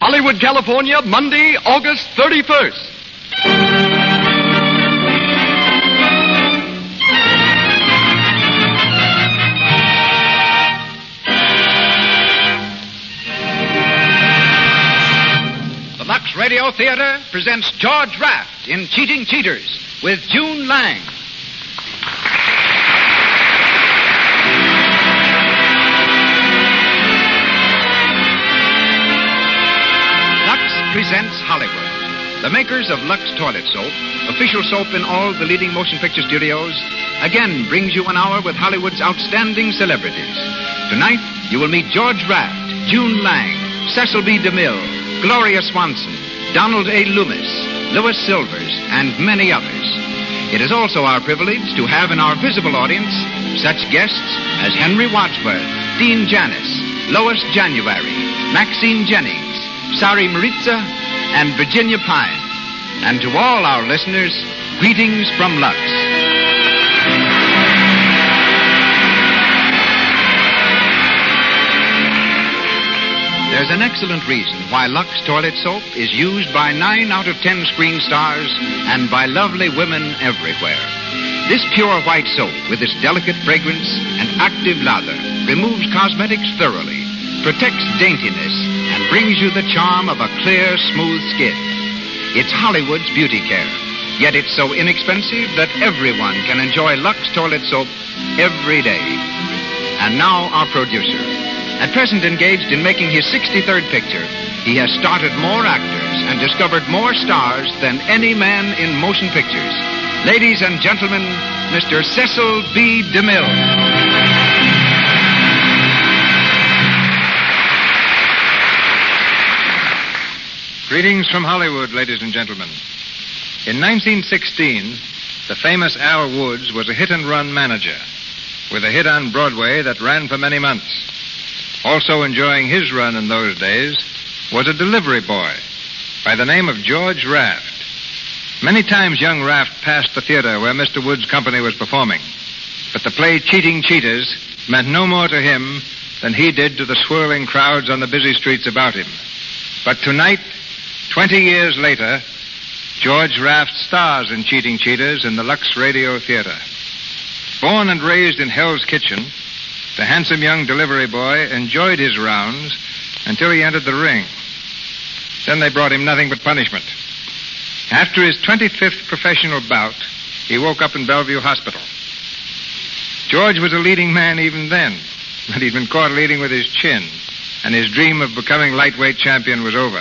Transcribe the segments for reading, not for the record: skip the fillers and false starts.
Hollywood, California, Monday, August 31st. The Lux Radio Theater presents George Raft in Cheating Cheaters with June Lang. Presents Hollywood. The makers of Lux Toilet Soap, official soap in all the leading motion picture studios, again brings you an hour with Hollywood's outstanding celebrities. Tonight, you will meet George Raft, June Lang, Cecil B. DeMille, Gloria Swanson, Donald A. Loomis, Louis Silvers, and many others. It is also our privilege to have in our visible audience such guests as Henry Wadsworth, Dean Janis, Lois January, Maxine Jennings, Sari Maritza, and Virginia Pine. And to all our listeners, greetings from Lux. There's an excellent reason why Lux Toilet Soap is used by 9 out of 10 screen stars and by lovely women everywhere. This pure white soap, with its delicate fragrance and active lather, removes cosmetics thoroughly, protects daintiness, and brings you the charm of a clear, smooth skin. It's Hollywood's beauty care, yet it's so inexpensive that everyone can enjoy Lux Toilet Soap every day. And now our producer. At present engaged in making his 63rd picture, he has started more actors and discovered more stars than any man in motion pictures. Ladies and gentlemen, Mr. Cecil B. DeMille. Greetings from Hollywood, ladies and gentlemen. In 1916, the famous Al Woods was a hit-and-run manager with a hit on Broadway that ran for many months. Also enjoying his run in those days was a delivery boy by the name of George Raft. Many times young Raft passed the theater where Mr. Woods' company was performing, but the play Cheating Cheaters meant no more to him than he did to the swirling crowds on the busy streets about him. But tonight, 20 years later, George Raft stars in Cheating Cheaters in the Lux Radio Theater. Born and raised in Hell's Kitchen, the handsome young delivery boy enjoyed his rounds until he entered the ring. Then they brought him nothing but punishment. After his 25th professional bout, he woke up in Bellevue Hospital. George was a leading man even then, but he'd been caught leading with his chin, and his dream of becoming lightweight champion was over.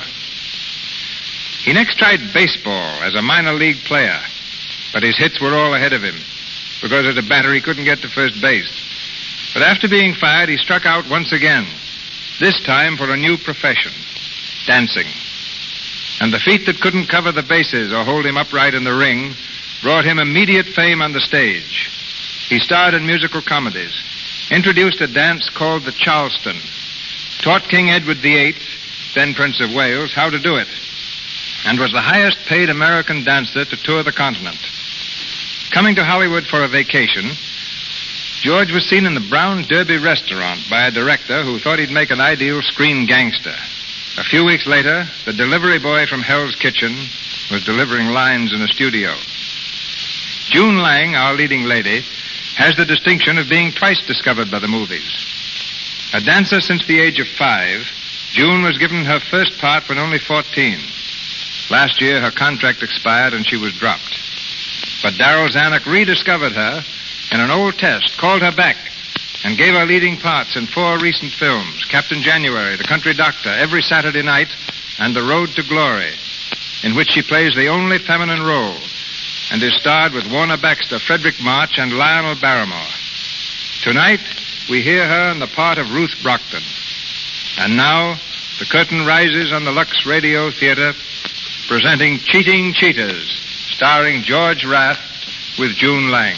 He next tried baseball as a minor league player, but his hits were all ahead of him because as a batter he couldn't get to first base. But after being fired, he struck out once again, this time for a new profession, dancing. And the feet that couldn't cover the bases or hold him upright in the ring brought him immediate fame on the stage. He starred in musical comedies, introduced a dance called the Charleston, taught King Edward VIII, then Prince of Wales, how to do it, and was the highest paid American dancer to tour the continent. Coming to Hollywood for a vacation, George was seen in the Brown Derby restaurant by a director who thought he'd make an ideal screen gangster. A few weeks later, the delivery boy from Hell's Kitchen was delivering lines in a studio. June Lang, our leading lady, has the distinction of being twice discovered by the movies. A dancer since the age of 5, June was given her first part when only 14. Last year, her contract expired and she was dropped. But Darryl Zanuck rediscovered her in an old test, called her back, and gave her leading parts in 4 recent films, Captain January, The Country Doctor, Every Saturday Night, and The Road to Glory, in which she plays the only feminine role and is starred with Warner Baxter, Frederick March, and Lionel Barrymore. Tonight, we hear her in the part of Ruth Brockton. And now, the curtain rises on the Lux Radio Theater, presenting Cheating Cheaters, starring George Raft with June Lang.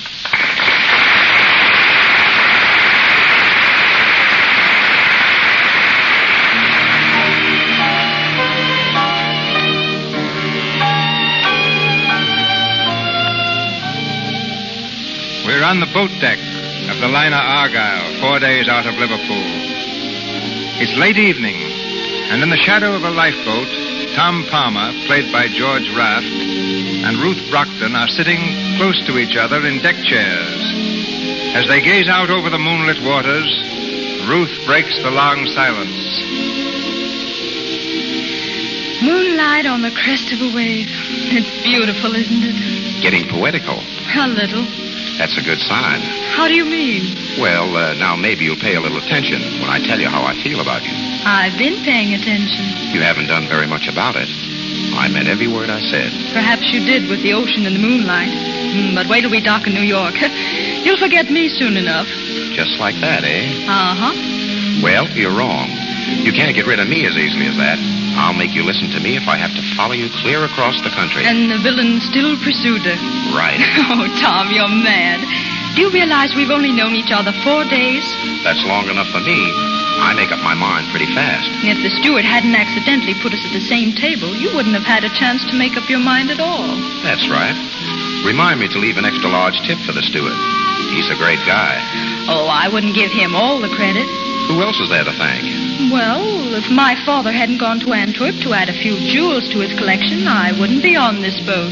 We're on the boat deck of the liner Argyle, 4 days out of Liverpool. It's late evening, And in the shadow of a lifeboat, Tom Palmer, played by George Raft, and Ruth Brockton are sitting close to each other in deck chairs. As they gaze out over the moonlit waters, Ruth breaks the long silence. Moonlight on the crest of a wave. It's beautiful, isn't it? Getting poetical. A little. That's a good sign. How do you mean? Well, now maybe you'll pay a little attention when I tell you how I feel about you. I've been paying attention. You haven't done very much about it. I meant every word I said. Perhaps you did with the ocean and the moonlight. But wait till we dock in New York. You'll forget me soon enough. Just like that, eh? Uh-huh. Well, you're wrong. You can't get rid of me as easily as that. I'll make you listen to me if I have to follow you clear across the country. And the villain still pursued her. Right. Oh, Tom, you're mad. Do you realize we've only known each other 4 days? That's long enough for me. I make up my mind pretty fast. If the steward hadn't accidentally put us at the same table, you wouldn't have had a chance to make up your mind at all. That's right. Remind me to leave an extra large tip for the steward. He's a great guy. Oh, I wouldn't give him all the credit. Who else is there to thank? Well, if my father hadn't gone to Antwerp to add a few jewels to his collection, I wouldn't be on this boat.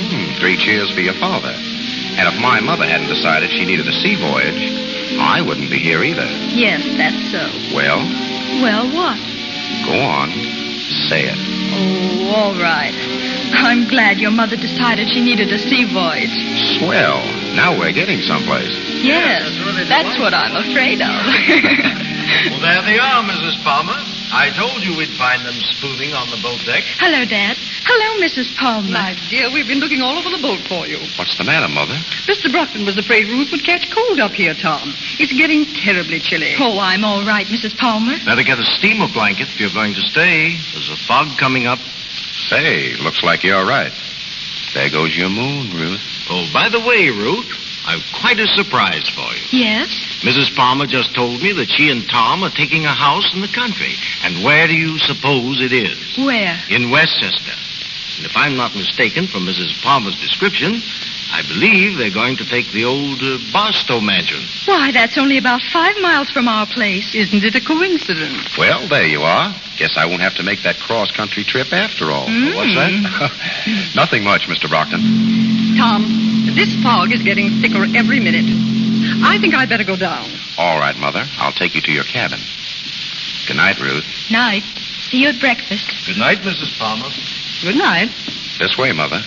3 cheers for your father. And if my mother hadn't decided she needed a sea voyage, I wouldn't be here either. Yes, that's so. Well? Well, what? Go on. Say it. Oh, all right. I'm glad your mother decided she needed a sea voyage. Swell. Now we're getting someplace. Yes, that's what I'm afraid of. Well, there they are, Mrs. Palmer. I told you we'd find them spooning on the boat deck. Hello, Dad. Hello, Mrs. Palmer. My dear, we've been looking all over the boat for you. What's the matter, Mother? Mr. Brockton was afraid Ruth would catch cold up here, Tom. It's getting terribly chilly. Oh, I'm all right, Mrs. Palmer. Better get a steamer blanket if you're going to stay. There's a fog coming up. Say, looks like you're right. There goes your moon, Ruth. Oh, by the way, Ruth, I've quite a surprise for you. Yes? Mrs. Palmer just told me that she and Tom are taking a house in the country. And where do you suppose it is? Where? In Westchester. And if I'm not mistaken from Mrs. Palmer's description, I believe they're going to take the old Barstow mansion. Why, that's only about 5 miles from our place. Isn't it a coincidence? Well, there you are. Guess I won't have to make that cross-country trip after all. What's that? Nothing much, Mr. Brockton. Tom, this fog is getting thicker every minute. I think I'd better go down. All right, Mother. I'll take you to your cabin. Good night, Ruth. Night. See you at breakfast. Good night, Mrs. Palmer. Good night. This way, Mother.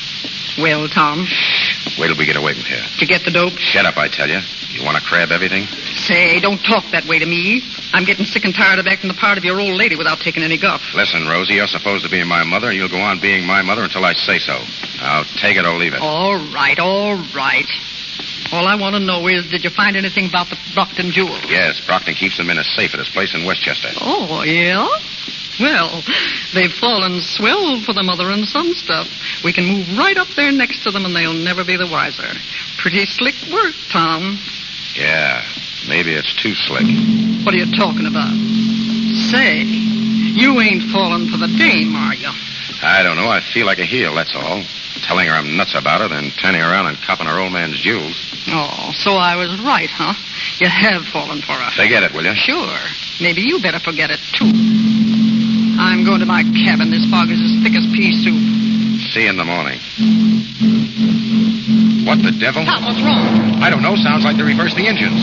Well, Tom, Wait till we get away from here. to get the dope? Shut up, I tell you. You want to crab everything? Say, don't talk that way to me. I'm getting sick and tired of acting the part of your old lady without taking any guff. Listen, Rosie, you're supposed to be my mother, and you'll go on being my mother until I say so. Now, take it or leave it. All right, all right. All I want to know is, did you find anything about the Brockton jewels? Yes, Brockton keeps them in a safe at his place in Westchester. Oh, yeah? Well, they've fallen swell for the mother and son stuff. We can move right up there next to them, and they'll never be the wiser. Pretty slick work, Tom. Yeah, maybe it's too slick. What are you talking about? Say, you ain't falling for the dame, are you? I don't know. I feel like a heel, that's all. Telling her I'm nuts about her, then turning around and copping her old man's jewels. Oh, so I was right, huh? You have fallen for her. Forget it, will you? Sure. Maybe you better forget it, too. I'm going to my cabin. This fog is as thick as pea soup. See you in the morning. What the devil? Tom, what's wrong? I don't know. Sounds like they reversed the engines.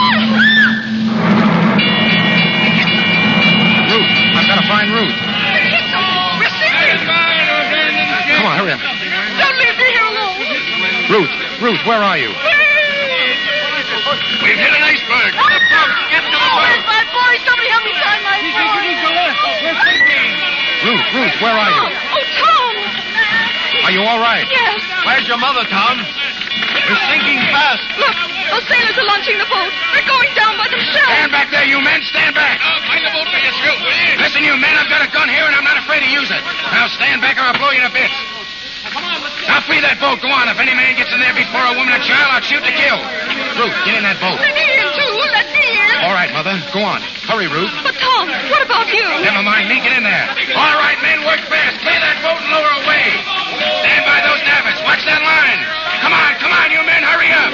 Ruth, I've got to find Ruth. We're sinking! Come on, hurry up. Don't leave me here alone! Ruth, where are you? We've hit an iceberg. Get to the boat! Where's my boy? Somebody help me find my boy! Ruth, where are you? Oh, Tom! Are you all right? Yes. Where's your mother, Tom? We're sinking fast. Look, those sailors are launching the boat. They're going down by themselves. Stand back there, you men. Stand back. Find the boat for yourself, will you? Listen, you men, I've got a gun here, and I'm not afraid to use it. Now stand back or I'll blow you to bits. Now free that boat. Go on. If any man gets in there before a woman and child, I'll shoot to kill. Ruth, get in that boat. Let me in, too. Let me in. All right, Mother. Go on. Hurry, Ruth. But, Tom, what about you? Never mind me. Get in there. All right, men, work fast. Clear that boat and lower away. Stand by those davits. Watch that line. Come on, you men. Hurry up.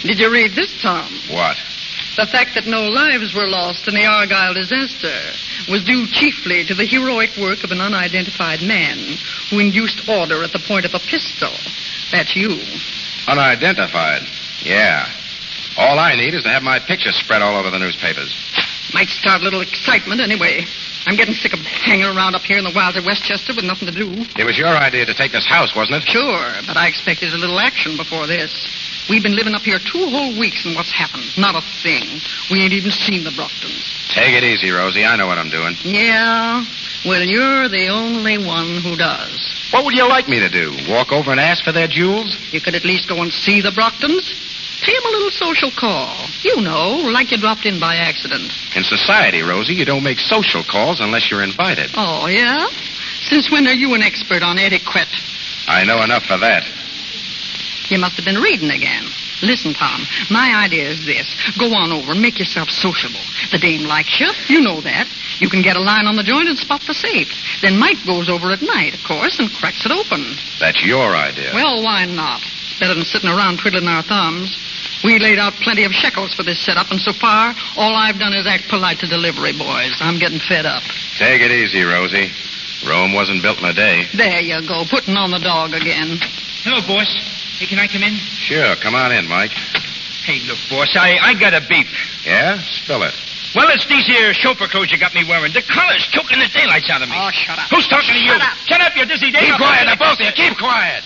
Did you read this, Tom? What? The fact that no lives were lost in the Argyle disaster was due chiefly to the heroic work of an unidentified man who induced order at the point of a pistol. That's you. Unidentified? Yeah. All I need is to have my picture spread all over the newspapers. Might start a little excitement anyway. I'm getting sick of hanging around up here in the wilds of Westchester with nothing to do. It was your idea to take this house, wasn't it? Sure, but I expected a little action before this. We've been living up here 2 whole weeks, and what's happened? Not a thing. We ain't even seen the Brocktons. Take it easy, Rosie. I know what I'm doing. Yeah? Well, you're the only one who does. What would you like me to do? Walk over and ask for their jewels? You could at least go and see the Brocktons. Pay them a little social call. You know, like you dropped in by accident. In society, Rosie, you don't make social calls unless you're invited. Oh, yeah? Since when are you an expert on etiquette? I know enough for that. You must have been reading again. Listen, Tom, my idea is this. Go on over and make yourself sociable. The dame likes you. You know that. You can get a line on the joint and spot the safe. Then Mike goes over at night, of course, and cracks it open. That's your idea. Well, why not? Better than sitting around twiddling our thumbs. We laid out plenty of shekels for this setup, and so far, all I've done is act polite to delivery boys. I'm getting fed up. Take it easy, Rosie. Rome wasn't built in a day. There you go, putting on the dog again. Hello, boss. Hey, can I come in? Sure, come on in, Mike. Hey, look, boss, I got a beef. Yeah? Spill it. Well, it's these here chauffeur clothes you got me wearing. The color's choking the daylights out of me. Oh, shut up. Who's talking to you? Shut up. Shut up, you dizzy dame. Keep quiet, now, both of you. Keep quiet.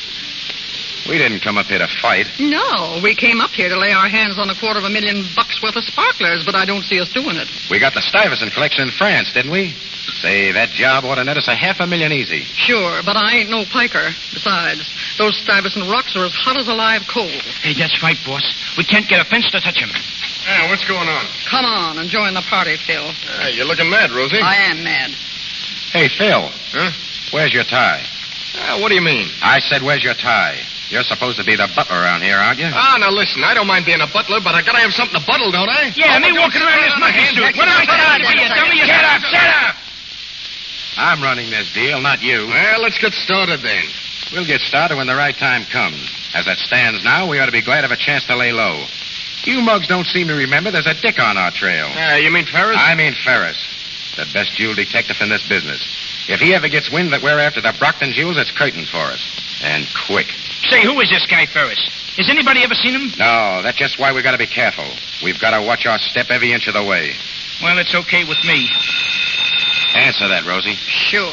We didn't come up here to fight. No, we came up here to lay our hands on $250,000 worth of sparklers, but I don't see us doing it. We got the Stuyvesant collection in France, didn't we? Say, that job ought to net us $500,000 easy. Sure, but I ain't no piker. Besides, those Stuyvesant rocks are as hot as a live coal. Hey, that's right, boss. We can't get a fence to touch him. Yeah, what's going on? Come on and join the party, Phil. You're looking mad, Rosie. I am mad. Hey, Phil. Huh? Where's your tie? What do you mean? I said, where's your tie? You're supposed to be the butler around here, aren't you? Now listen, I don't mind being a butler, but I gotta have something to buttle, don't I? Yeah, me walking around this monkey suit. What am I telling you to be, you dummy? Shut up, shut up! I'm running this deal, not you. Well, let's get started then. We'll get started when the right time comes. As it stands now, we ought to be glad of a chance to lay low. You mugs don't seem to remember there's a dick on our trail. You mean Ferris? I mean Ferris, the best jewel detective in this business. If he ever gets wind that we're after the Brockton jewels, it's curtain for us. And quick. Say, who is this guy, Ferris? Has anybody ever seen him? No, that's just why we got to be careful. We've got to watch our step every inch of the way. Well, it's okay with me. Answer that, Rosie. Sure.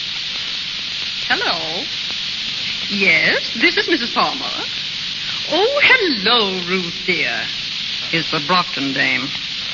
Hello. Yes, this is Mrs. Palmer. Oh, hello, Ruth, dear. Is the Brockton dame.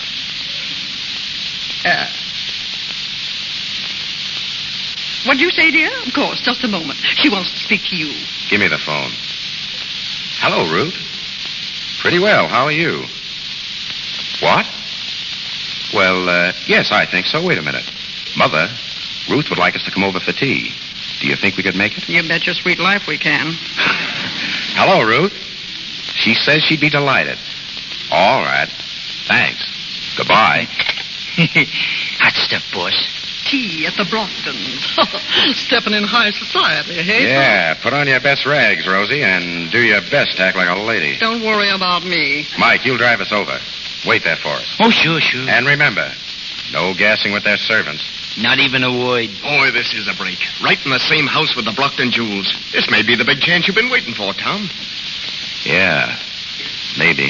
What'd you say, dear? Of course, just a moment. She wants to speak to you. Give me the phone. Hello, Ruth. Pretty well. How are you? What? Well, yes, I think so. Wait a minute. Mother, Ruth would like us to come over for tea. Do you think we could make it? You bet your sweet life we can. Hello, Ruth. She says she'd be delighted. All right. Thanks. Goodbye. Hot stuff, boss. Tea at the Brocktons. Stepping in high society, hey? Yeah, put on your best rags, Rosie, and do your best to act like a lady. Don't worry about me. Mike, you'll drive us over. Wait there for us. Oh, sure, sure. And remember, no gassing with their servants. Not even a word. Boy, this is a break. Right in the same house with the Brockton jewels. This may be the big chance you've been waiting for, Tom. Yeah, maybe.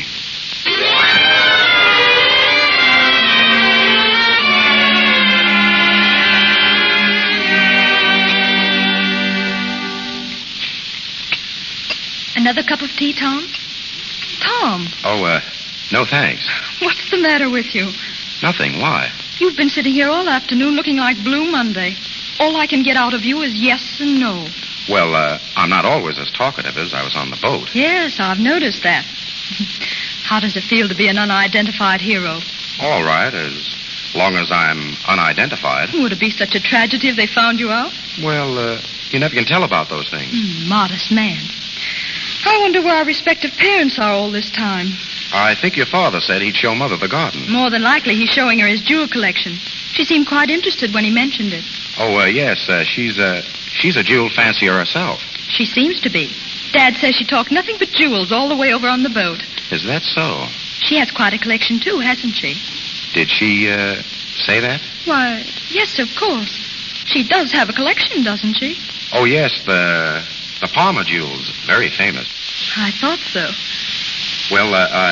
Another cup of tea, Tom? Tom, Oh, no thanks. what's the matter with you? Nothing. Why? You've been sitting here all afternoon looking like Blue Monday. All I can get out of you is yes and no. Well, I'm not always as talkative as I was on the boat. Yes, I've noticed that. How does it feel to be an unidentified hero? All right, as long as I'm unidentified. Would it be such a tragedy if they found you out? Well, you never can tell about those things. Modest man. I wonder where our respective parents are all this time. I think your father said he'd show Mother the garden. More than likely, he's showing her his jewel collection. She seemed quite interested when he mentioned it. Oh, yes, she's a jewel fancier herself. She seems to be. Dad says she talked nothing but jewels all the way over on the boat. Is that so? She has quite a collection, too, hasn't she? Did she, say that? Why, yes, of course. She does have a collection, doesn't she? Oh, yes, the Palmer jewels. Very famous. I thought so. Well,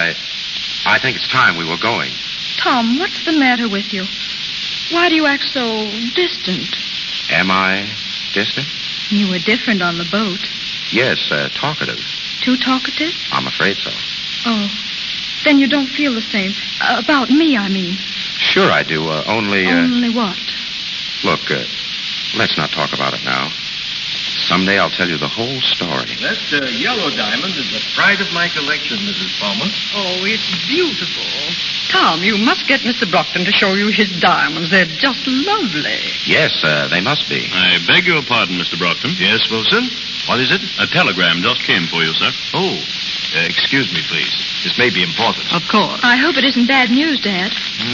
I think it's time we were going. Tom, what's the matter with you? Why do you act so distant? Am I distant? You were different on the boat. Yes, talkative. Too talkative? I'm afraid so. Oh, then you don't feel the same. About me, I mean. Sure I do, only... Only what? Look, let's not talk about it now. Someday I'll tell you the whole story. That yellow diamond is the pride of my collection, Mrs. Palmer. Oh, it's beautiful. Tom, you must get Mr. Brockton to show you his diamonds. They're just lovely. Yes, they must be. I beg your pardon, Mr. Brockton. Yes, Wilson? What is it? A telegram just came for you, sir. Oh, excuse me, please. This may be important. Of course. I hope it isn't bad news, Dad.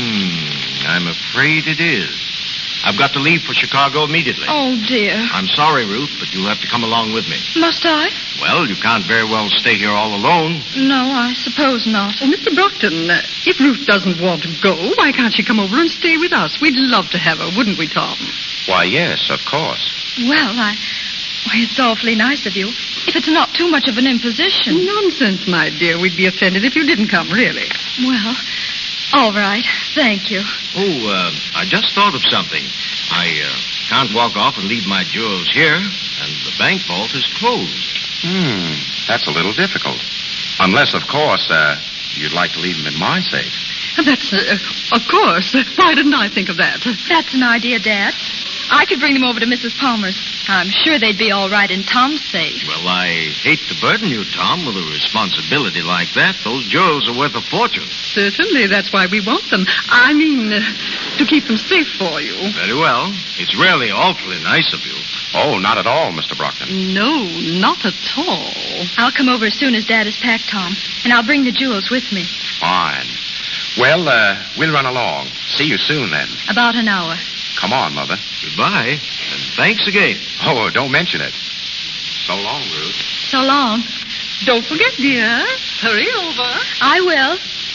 I'm afraid it is. I've got to leave for Chicago immediately. Oh, dear. I'm sorry, Ruth, but you'll have to come along with me. Must I? Well, you can't very well stay here all alone. No, I suppose not. Oh, Mr. Brockton, if Ruth doesn't want to go, why can't she come over and stay with us? We'd love to have her, wouldn't we, Tom? Why, yes, of course. Well, why, it's awfully nice of you. If it's not too much of an imposition. Nonsense, my dear. We'd be offended if you didn't come, really. Well, all right. Thank you. Oh, I just thought of something. I can't walk off and leave my jewels here, and the bank vault is closed. That's a little difficult. Unless, of course, you'd like to leave them in my safe. That's, of course. Why didn't I think of that? That's an idea, Dad. I could bring them over to Mrs. Palmer's. I'm sure they'd be all right in Tom's safe. Well, I hate to burden you, Tom, with a responsibility like that. Those jewels are worth a fortune. Certainly, that's why we want them. I mean, to keep them safe for you. Very well. It's really awfully nice of you. Oh, not at all, Mr. Brockton. No, not at all. I'll come over as soon as Dad is packed, Tom, and I'll bring the jewels with me. Fine. Well, we'll run along. See you soon, then. About an hour. Come on, Mother. Goodbye, and thanks again. Oh, don't mention it. So long, Ruth. So long. Don't forget, dear. Hurry over. I will.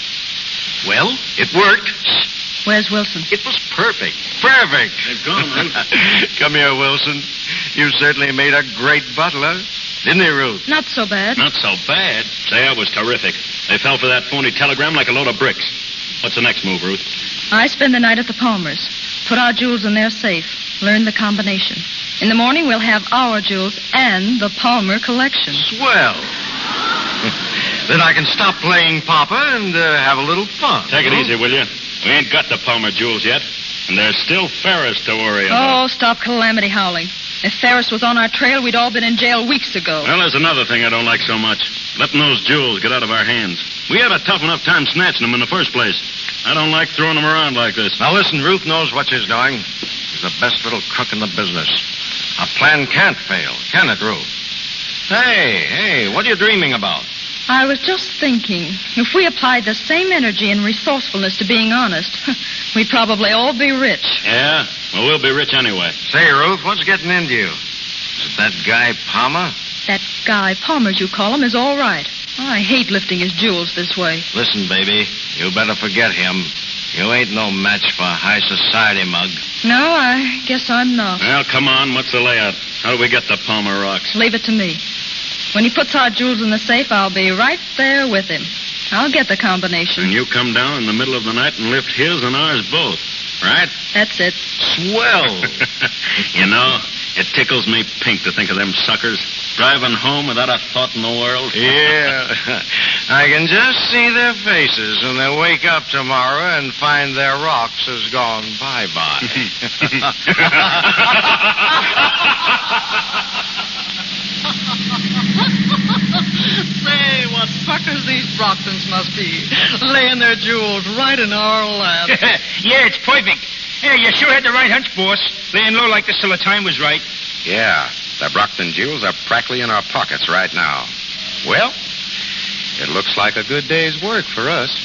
Well, it worked. Where's Wilson? It was perfect. Perfect. They've gone, Ruth. Come here, Wilson. You certainly made a great butler. Didn't they, Ruth? Not so bad. Not so bad. Say, that was terrific. They fell for that phony telegram like a load of bricks. What's the next move, Ruth? I spend the night at the Palmers. Put our jewels in their safe. Learn the combination. In the morning, we'll have our jewels and the Palmer collection. Swell. Then I can stop playing Papa and have a little fun. Take it easy, will you? We ain't got the Palmer jewels yet. And there's still Ferris to worry about. Oh, stop calamity howling. If Ferris was on our trail, we'd all been in jail weeks ago. Well, there's another thing I don't like so much. Letting those jewels get out of our hands. We had a tough enough time snatching them in the first place. I don't like throwing them around like this. Now, listen, Ruth knows what she's doing. She's the best little crook in the business. A plan can't fail, can it, Ruth? Hey, what are you dreaming about? I was just thinking, if we applied the same energy and resourcefulness to being honest, we'd probably all be rich. Yeah? Well, we'll be rich anyway. Say, Ruth, what's getting into you? Is it that guy Palmer? That guy Palmer's, you call him, is all right. I hate lifting his jewels this way. Listen, baby, you better forget him. You ain't no match for a high society mug. No, I guess I'm not. Well, come on. What's the layout? How do we get the Palmer rocks? Leave it to me. When he puts our jewels in the safe, I'll be right there with him. I'll get the combination. And you come down in the middle of the night and lift his and ours both, right? That's it. Swell. You know, it tickles me pink to think of them suckers driving home without a thought in the world. Yeah. I can just see their faces when they wake up tomorrow and find their rocks has gone bye-bye. Say, what suckers these Brocktons must be. Laying their jewels right in our lap. Yeah, it's perfect. Yeah, you sure had the right hunch, boss. Laying low like this till the time was right. Yeah, the Brockton jewels are practically in our pockets right now. Well, it looks like a good day's work for us.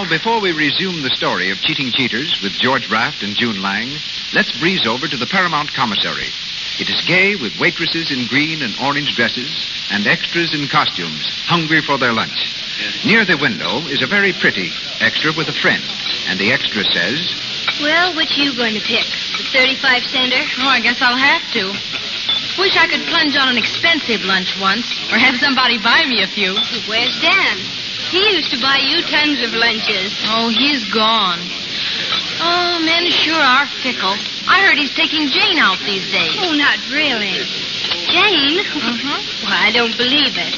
Now, before we resume the story of Cheating Cheaters with George Raft and June Lang, let's breeze over to the Paramount Commissary. It is gay with waitresses in green and orange dresses and extras in costumes, hungry for their lunch. Near the window is a very pretty extra with a friend, and the extra says, "Well, which you going to pick? The 35-center? Oh, I guess I'll have to. Wish I could plunge on an expensive lunch once, or have somebody buy me a few. Where's Dan? He used to buy you tons of lunches. Oh, he's gone. Oh, men sure are fickle. I heard he's taking Jane out these days. Oh, not really. Jane? Uh-huh. Well, I don't believe it.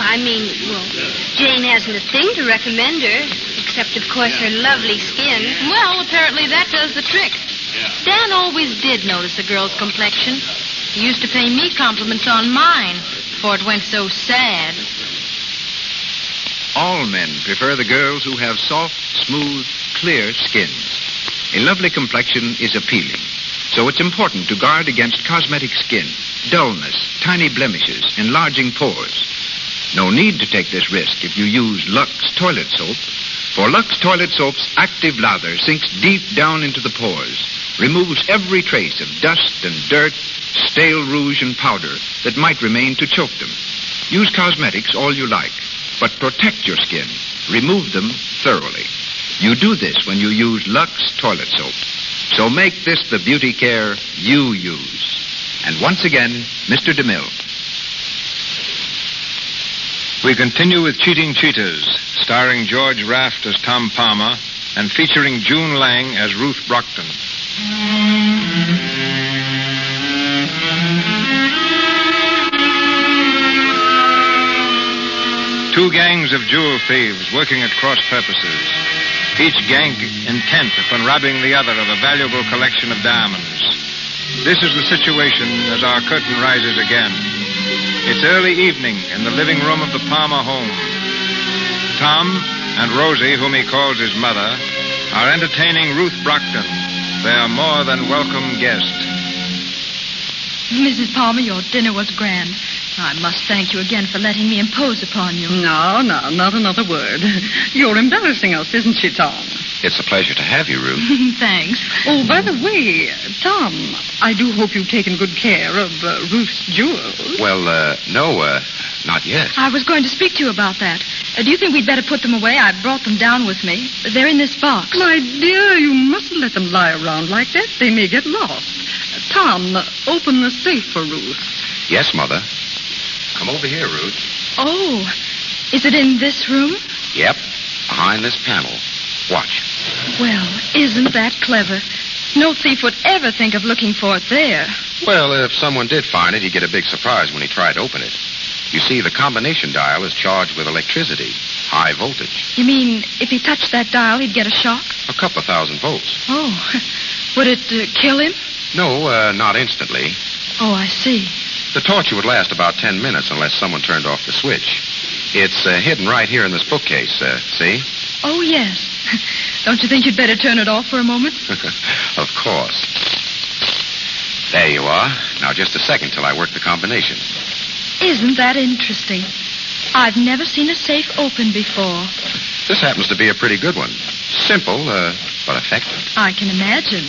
Jane hasn't a thing to recommend her, except, of course, her lovely skin. Well, apparently that does the trick. Dan always did notice a girl's complexion. He used to pay me compliments on mine before it went so sad. all men prefer the girls who have soft, smooth, clear skin. A lovely complexion is appealing, so it's important to guard against cosmetic skin, dullness, tiny blemishes, enlarging pores. No need to take this risk if you use Lux toilet soap, for Lux toilet soap's active lather sinks deep down into the pores, removes every trace of dust and dirt, stale rouge and powder that might remain to choke them. Use cosmetics all you like, but protect your skin. Remove them thoroughly. You do this when you use Lux toilet soap. So make this the beauty care you use. And once again, Mr. DeMille. We continue with Cheating Cheaters, starring George Raft as Tom Palmer and featuring June Lang as Ruth Brockton. Two gangs of jewel thieves working at cross purposes, each gang intent upon robbing the other of a valuable collection of diamonds. This is the situation as our curtain rises again. It's early evening in the living room of the Palmer home. Tom and Rosie, whom he calls his mother, are entertaining Ruth Brockton, their more than welcome guest. Mrs. Palmer, your dinner was grand. I must thank you again for letting me impose upon you. No, not another word. You're embarrassing us, isn't she, Tom? It's a pleasure to have you, Ruth. Thanks. Oh, by the way, Tom, I do hope you've taken good care of Ruth's jewels. Well, no, not yet. I was going to speak to you about that. Do you think we'd better put them away? I brought them down with me. They're in this box. My dear, you mustn't let them lie around like that. They may get lost. Tom, open the safe for Ruth. Yes, Mother. Come over here, Ruth. Oh, is it in this room? Yep, behind this panel. Watch. Well, isn't that clever? No thief would ever think of looking for it there. Well, if someone did find it, he'd get a big surprise when he tried to open it. You see, the combination dial is charged with electricity, high voltage. You mean if he touched that dial, he'd get a shock? A couple of thousand volts. Oh, would it kill him? No, not instantly. Oh, I see. The torture would last about 10 minutes unless someone turned off the switch. It's hidden right here in this bookcase, see? Oh, yes. Don't you think you'd better turn it off for a moment? Of course. There you are. Now, just a second till I work the combination. Isn't that interesting? I've never seen a safe open before. This happens to be a pretty good one. Simple, but effective. I can imagine.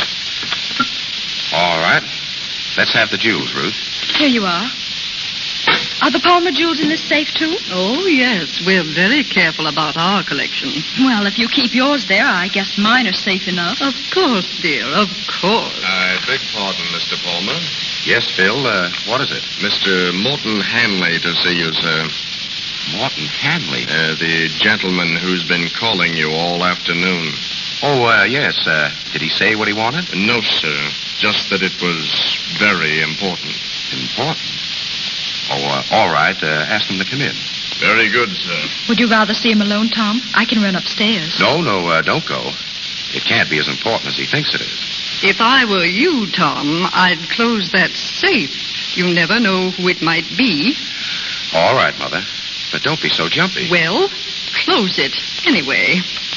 All right. Let's have the jewels, Ruth. Here you are. Are the Palmer jewels in this safe, too? Oh, yes. We're very careful about our collection. Well, if you keep yours there, I guess mine are safe enough. Of course, dear, of course. I beg pardon, Mr. Palmer. Yes, Phil, what is it? Mr. Morton Hanley to see you, sir. Morton Hanley? The gentleman who's been calling you all afternoon. Oh, yes. Did he say what he wanted? No, sir. Just that it was very important. Important? Oh, all right. Ask him to come in. Very good, sir. Would you rather see him alone, Tom? I can run upstairs. No, don't go. It can't be as important as he thinks it is. If I were you, Tom, I'd close that safe. You never know who it might be. All right, Mother. But don't be so jumpy. Well, close it anyway.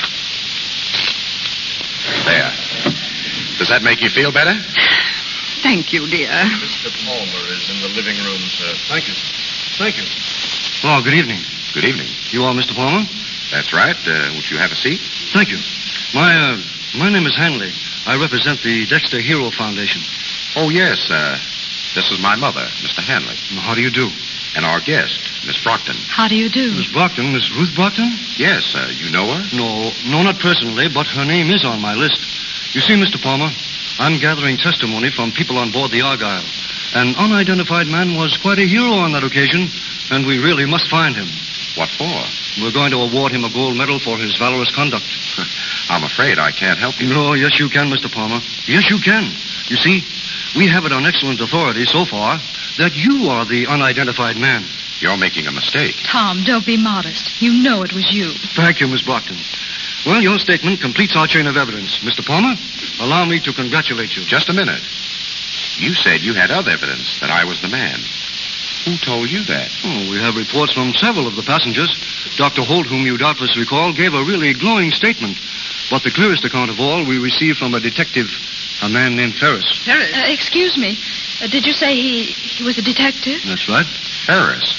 There. Does that make you feel better? Thank you, dear. Mr. Palmer is in the living room, sir. Thank you. Thank you. Oh, good evening. Good evening. You are Mr. Palmer? That's right. Would you have a seat? Thank you. My name is Hanley. I represent the Dexter Hero Foundation. Oh, yes. This is my mother, Mr. Hanley. How do you do? And our guest, Miss Brockton. How do you do? Miss Brockton, Miss Ruth Brockton? Yes, you know her? No, not personally, but her name is on my list. You see, Mr. Palmer, I'm gathering testimony from people on board the Argyle. An unidentified man was quite a hero on that occasion, and we really must find him. What for? We're going to award him a gold medal for his valorous conduct. I'm afraid I can't help you. No, yes, you can, Mr. Palmer. Yes, you can. You see, we have it on excellent authority so far that you are the unidentified man. You're making a mistake. Tom, don't be modest. You know it was you. Thank you, Miss Brockton. Well, your statement completes our chain of evidence. Mr. Palmer, allow me to congratulate you. Just a minute. You said you had other evidence that I was the man. Who told you that? Oh, we have reports from several of the passengers. Dr. Holt, whom you doubtless recall, gave a really glowing statement. But the clearest account of all we received from a detective, a man named Ferris. Ferris? Excuse me. Did you say he was a detective? That's right. Ferris?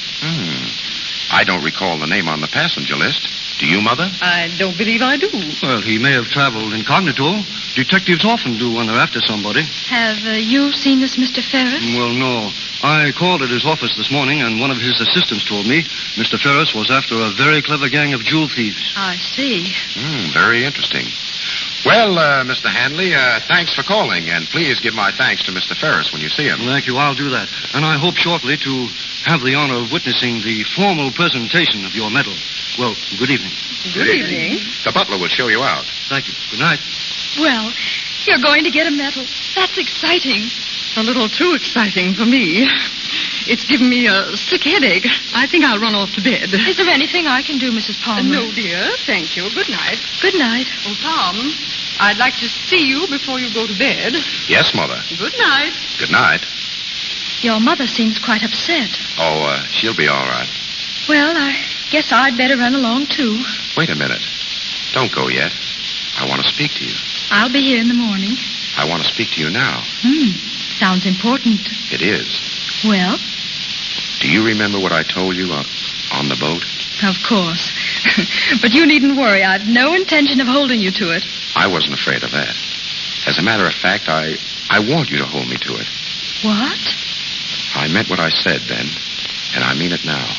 I don't recall the name on the passenger list. Do you, Mother? I don't believe I do. Well, he may have traveled incognito. Detectives often do when they're after somebody. Have you seen this Mr. Ferris? Well, no. I called at his office this morning, and one of his assistants told me Mr. Ferris was after a very clever gang of jewel thieves. I see. Very interesting. Well, Mr. Hanley, thanks for calling, and please give my thanks to Mr. Ferris when you see him. Thank you. I'll do that. And I hope shortly to have the honor of witnessing the formal presentation of your medal. Well, good evening. Good evening. The butler will show you out. Thank you. Good night. Well, you're going to get a medal. That's exciting. A little too exciting for me. It's given me a sick headache. I think I'll run off to bed. Is there anything I can do, Mrs. Palmer? No, dear. Thank you. Good night. Good night. Oh, Tom, I'd like to see you before you go to bed. Yes, Mother. Good night. Good night. Your mother seems quite upset. Oh, she'll be all right. Well, I guess I'd better run along, too. Wait a minute. Don't go yet. I want to speak to you. I'll be here in the morning. I want to speak to you now. Sounds important. It is. Well? Do you remember what I told you on the boat? Of course. But you needn't worry. I've no intention of holding you to it. I wasn't afraid of that. As a matter of fact, I want you to hold me to it. What? I meant what I said then, and I mean it now.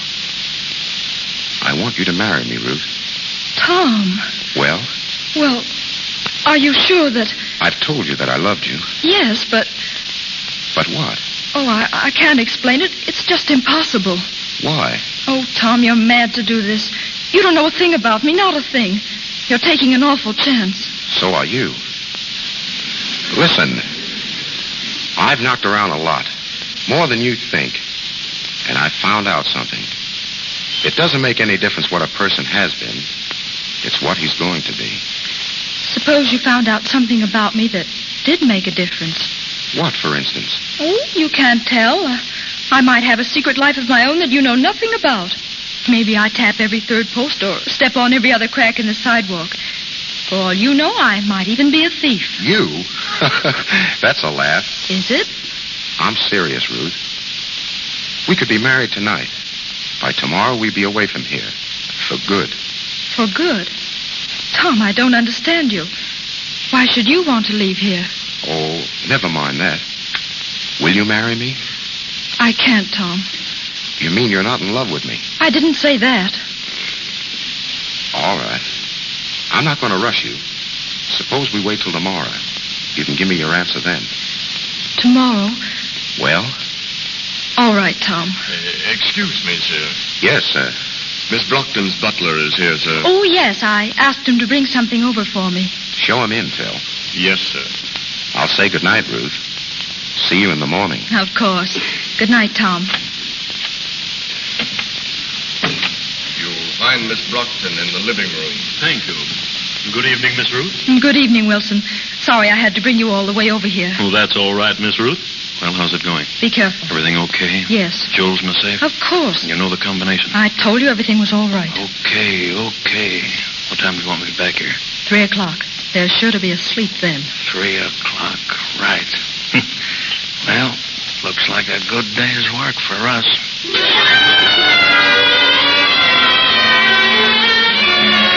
I want you to marry me, Ruth. Tom. Well? Well, are you sure that... I've told you that I loved you. Yes, but... But what? Oh, I can't explain it. It's just impossible. Why? Oh, Tom, you're mad to do this. You don't know a thing about me, not a thing. You're taking an awful chance. So are you. Listen, I've knocked around a lot. More than you think. And I've found out something. It doesn't make any difference what a person has been. It's what he's going to be. Suppose you found out something about me that did make a difference. What, for instance? Oh, you can't tell. I might have a secret life of my own that you know nothing about. Maybe I tap every third post or step on every other crack in the sidewalk. For all you know, I might even be a thief. You? That's a laugh. Is it? I'm serious, Ruth. We could be married tonight. By tomorrow, we'd be away from here. For good. For good? Tom, I don't understand you. Why should you want to leave here? Oh, never mind that. Will you marry me? I can't, Tom. You mean you're not in love with me? I didn't say that. All right. I'm not going to rush you. Suppose we wait till tomorrow. You can give me your answer then. Tomorrow? Well? All right, Tom. Excuse me, sir. Yes, sir. Miss Brockton's butler is here, sir. Oh, yes. I asked him to bring something over for me. Show him in, Phil. Yes, sir. I'll say good night, Ruth. See you in the morning. Of course. Good night, Tom. You'll find Miss Brockton in the living room. Thank you. Good evening, Miss Ruth. Good evening, Wilson. Sorry I had to bring you all the way over here. Oh, that's all right, Miss Ruth. Well, how's it going? Be careful. Everything okay? Yes. Jewels in the safe? Of course. You know the combination? I told you everything was all right. Okay. What time do you want me back here? 3 o'clock. There's sure to be a sleep then. 3 o'clock, right. Well, looks like a good day's work for us.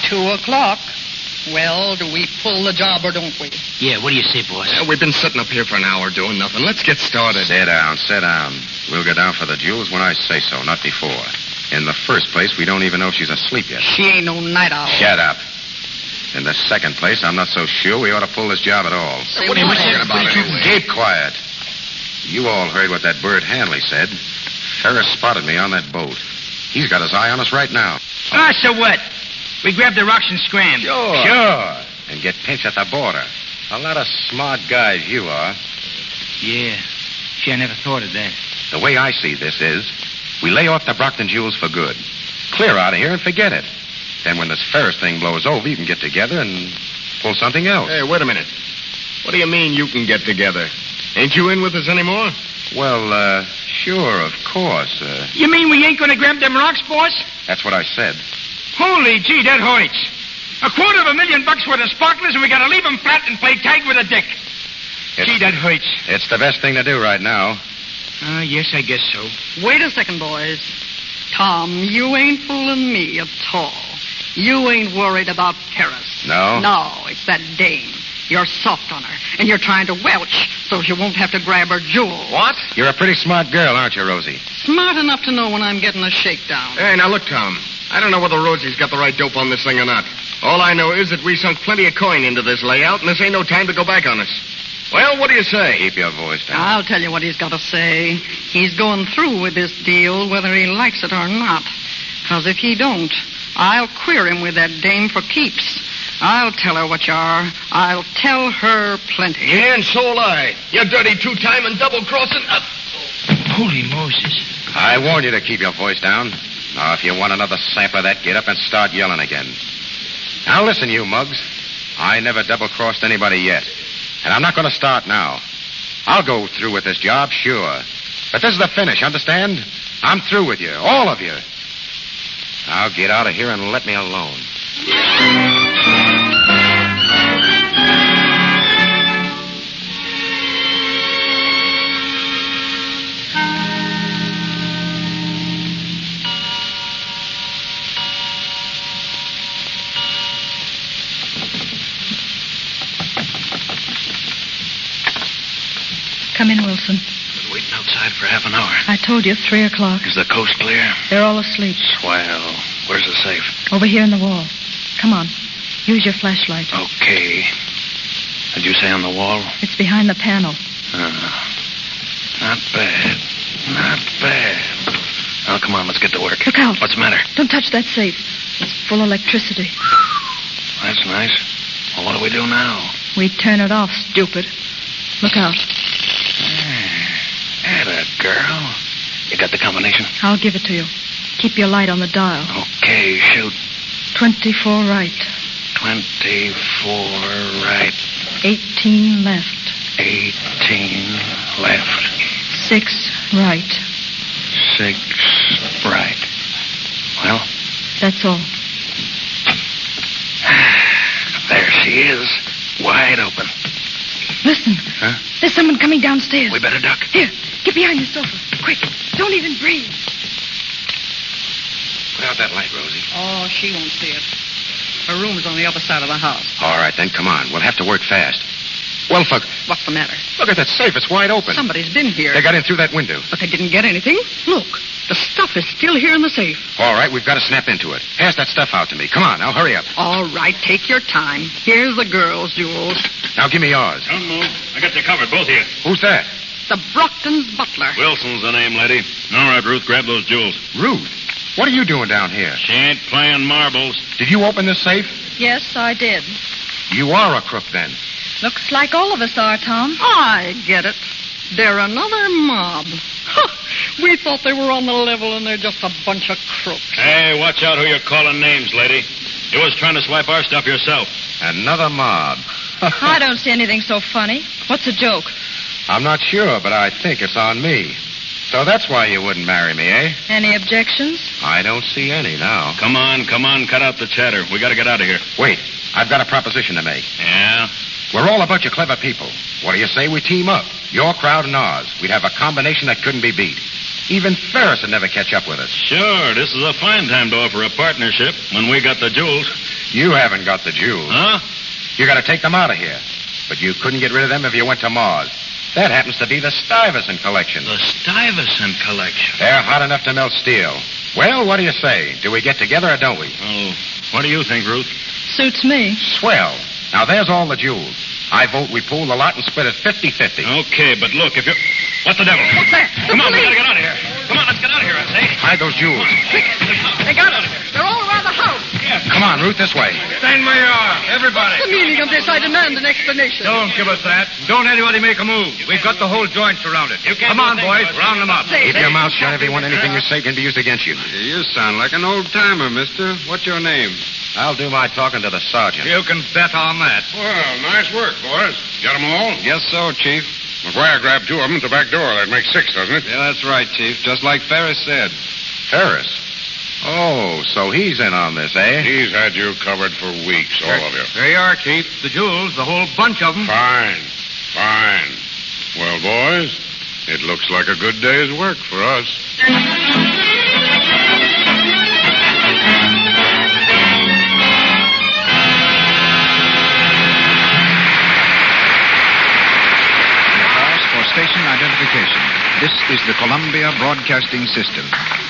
2:00. Well, do we pull the job or don't we? Yeah, what do you say, boss? Yeah, we've been sitting up here for an hour doing nothing. Let's get started. Sit down, sit down. We'll go down for the jewels when I say so, not before. In the first place, we don't even know if she's asleep yet. She ain't no night owl. Shut up. In the second place, I'm not so sure we ought to pull this job at all. Say What are you what? talking about anyway? Keep quiet. You all heard what that Bert Hanley said. Ferris spotted me on that boat. He's got his eye on us right now. Ah, so what? We grab the rocks and scram. Sure. And get pinched at the border. A lot of smart guys you are. Yeah. Gee, I never thought of that. The way I see this is, we lay off the Brockton jewels for good. Clear out of here and forget it. Then when this Ferris thing blows over, you can get together and pull something else. Hey, wait a minute. What do you mean you can get together? Ain't you in with us anymore? Well, sure, of course. You mean we ain't gonna grab them rocks, boss? That's what I said. Holy gee, that hurts. $250,000 worth of sparklers, and we gotta leave them flat and play tag with a dick. Gee, that hurts. It's the best thing to do right now. Yes, I guess so. Wait a second, boys. Tom, you ain't fooling me at all. You ain't worried about Paris. No? No, it's that dame. You're soft on her, and you're trying to welch so she won't have to grab her jewels. What? You're a pretty smart girl, aren't you, Rosie? Smart enough to know when I'm getting a shakedown. Hey, now look, Tom. I don't know whether Rosie's got the right dope on this thing or not. All I know is that we sunk plenty of coin into this layout, and this ain't no time to go back on us. Well, what do you say? Keep your voice down. I'll tell you what he's got to say. He's going through with this deal whether he likes it or not. Because if he don't, I'll queer him with that dame for keeps. I'll tell her what you are. I'll tell her plenty. Yeah, and so'll I. You dirty two-time and double-crossing... Holy Moses. I warned you to keep your voice down. Now, if you want another sample of that, get up and start yelling again. Now, listen, you mugs. I never double-crossed anybody yet. And I'm not going to start now. I'll go through with this job, sure. But this is the finish, understand? I'm through with you, all of you. Now get out of here and let me alone. Come in, Wilson. Been waiting outside for half an hour. I told you, 3:00. Is the coast clear? They're all asleep. Swell. Where's the safe? Over here in the wall. Come on. Use your flashlight. Okay. Did you say on the wall? It's behind the panel. Not bad. Not bad. Now, come on, let's get to work. Look out. What's the matter? Don't touch that safe. It's full of electricity. That's nice. Well, what do we do now? We turn it off, stupid. Look out. Atta girl. You got the combination? I'll give it to you. Keep your light on the dial. Okay, shoot. 24 right. 24 right. 18 left. 18 left. 6 right. 6 right. Well? That's all. There she is. Wide open. Listen. Huh? There's someone coming downstairs. We better duck. Here, get behind the sofa. Quick. Don't even breathe. Put out that light, Rosie. Oh, she won't see it. Her room's on the other side of the house. All right, then, come on. We'll have to work fast. Well, fuck. What's the matter? Look at that safe. It's wide open. Somebody's been here. They got in through that window. But they didn't get anything. Look, the stuff is still here in the safe. All right, we've got to snap into it. Pass that stuff out to me. Come on, now, hurry up. All right, take your time. Here's the girls' jewels. Now, give me yours. Don't move. I got you covered, both of you. Who's that? The Brockton's butler. Wilson's the name, lady. All right, Ruth, grab those jewels. Ruth? What are you doing down here? She ain't playing marbles. Did you open this safe? Yes, I did. You are a crook, then. Looks like all of us are, Tom. I get it. They're another mob. We thought they were on the level, and they're just a bunch of crooks. Hey, watch out who you're calling names, lady. You was trying to swipe our stuff yourself. Another mob. I don't see anything so funny. What's a joke? I'm not sure, but I think it's on me. So that's why you wouldn't marry me, eh? Any objections? I don't see any now. Come on, cut out the chatter. We gotta get out of here. Wait, I've got a proposition to make. Yeah? We're all a bunch of clever people. What do you say we team up? Your crowd and ours. We'd have a combination that couldn't be beat. Even Ferris would never catch up with us. Sure, this is a fine time to offer a partnership when we got the jewels. You haven't got the jewels. Huh? You got to take them out of here. But you couldn't get rid of them if you went to Mars. That happens to be the Stuyvesant collection. The Stuyvesant collection. They're hot enough to melt steel. Well, what do you say? Do we get together or don't we? Oh, what do you think, Ruth? Suits me. Swell. Now, there's all the jewels. I vote we pool the lot and split it 50-50. Okay, but look, if you... What the devil? What's that? Come on, we gotta get out of here. Come on, let's get out of here, I say. Hide those jewels. Quick. They got us. They're all around the house. Come on, Ruth, this way. Stand where you are, everybody. The meaning of this, I demand an explanation. Don't give us that. Don't anybody make a move. We've got the whole joint surrounded. Come on, boys. Round them up. Keep your mouth shut, everyone. Anything you say can be used against you. You sound like an old-timer, mister. What's your name? I'll do my talking to the sergeant. You can bet on that. Well, nice work, boys. Got them all? Yes, so, Chief. McGuire grabbed 2 of them at the back door. That makes 6, doesn't it? Yeah, that's right, Chief. Just like Ferris said. Ferris? Oh, so he's in on this, eh? He's had you covered for weeks, all of you. There you are, Chief. The jewels, the whole bunch of them. Fine. Well, boys, it looks like a good day's work for us. Station identification. This is the Columbia Broadcasting System.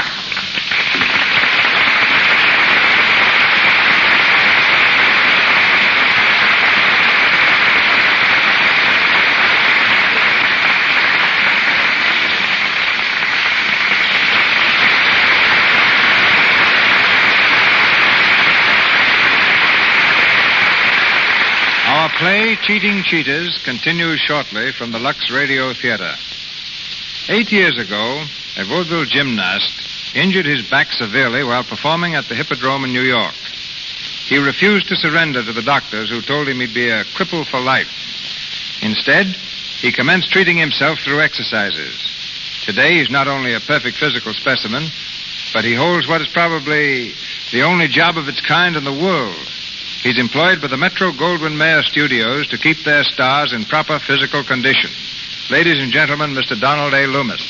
Our play, Cheating Cheaters, continues shortly from the Lux Radio Theater. 8 years ago, a vaudeville gymnast injured his back severely while performing at the Hippodrome in New York. He refused to surrender to the doctors who told him he'd be a cripple for life. Instead, he commenced treating himself through exercises. Today, he's not only a perfect physical specimen, but he holds what is probably the only job of its kind in the world. He's employed by the Metro-Goldwyn-Mayer Studios to keep their stars in proper physical condition. Ladies and gentlemen, Mr. Donald A. Loomis.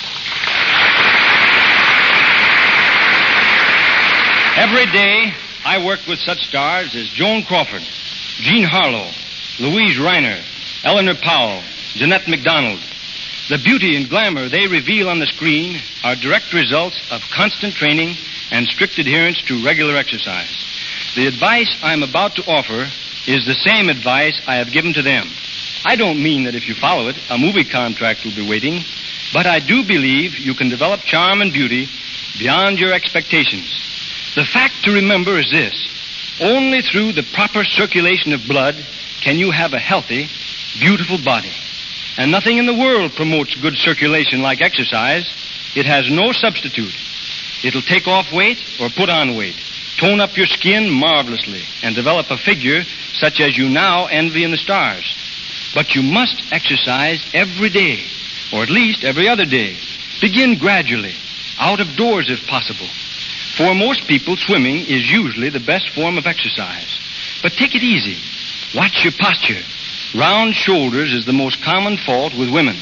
Every day, I work with such stars as Joan Crawford, Jean Harlow, Louise Reiner, Eleanor Powell, Jeanette MacDonald. The beauty and glamour they reveal on the screen are direct results of constant training and strict adherence to regular exercise. The advice I'm about to offer is the same advice I have given to them. I don't mean that if you follow it, a movie contract will be waiting, but I do believe you can develop charm and beauty beyond your expectations. The fact to remember is this: only through the proper circulation of blood can you have a healthy, beautiful body. And nothing in the world promotes good circulation like exercise. It has no substitute. It'll take off weight or put on weight, tone up your skin marvelously, and develop a figure such as you now envy in the stars. But you must exercise every day, or at least every other day. Begin gradually, out of doors if possible. For most people, swimming is usually the best form of exercise. But take it easy. Watch your posture. Round shoulders is the most common fault with women.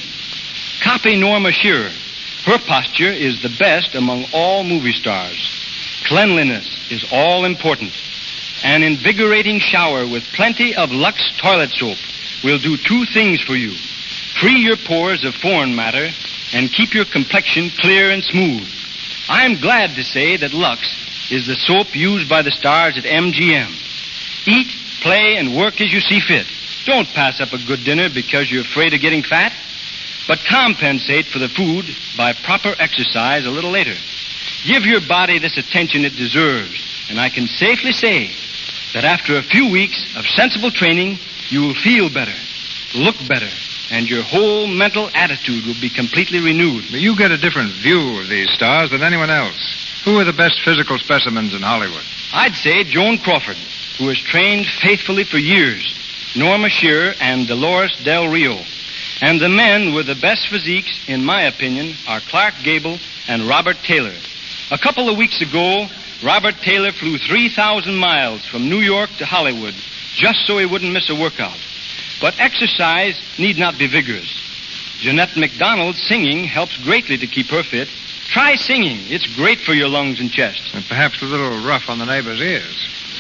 Copy Norma Shearer. Her posture is the best among all movie stars. Cleanliness is all important. An invigorating shower with plenty of Lux toilet soap will do 2 things for you. Free your pores of foreign matter and keep your complexion clear and smooth. I'm glad to say that Lux is the soap used by the stars at MGM. Eat, play, and work as you see fit. Don't pass up a good dinner because you're afraid of getting fat, but compensate for the food by proper exercise a little later. Give your body this attention it deserves, and I can safely say that after a few weeks of sensible training, you will feel better, look better, and your whole mental attitude will be completely renewed. But you get a different view of these stars than anyone else. Who are the best physical specimens in Hollywood? I'd say Joan Crawford, who has trained faithfully for years, Norma Shearer, and Dolores Del Rio. And the men with the best physiques, in my opinion, are Clark Gable and Robert Taylor. A couple of weeks ago, Robert Taylor flew 3,000 miles from New York to Hollywood just so he wouldn't miss a workout. But exercise need not be vigorous. Jeanette MacDonald's singing helps greatly to keep her fit. Try singing. It's great for your lungs and chest. And perhaps a little rough on the neighbor's ears.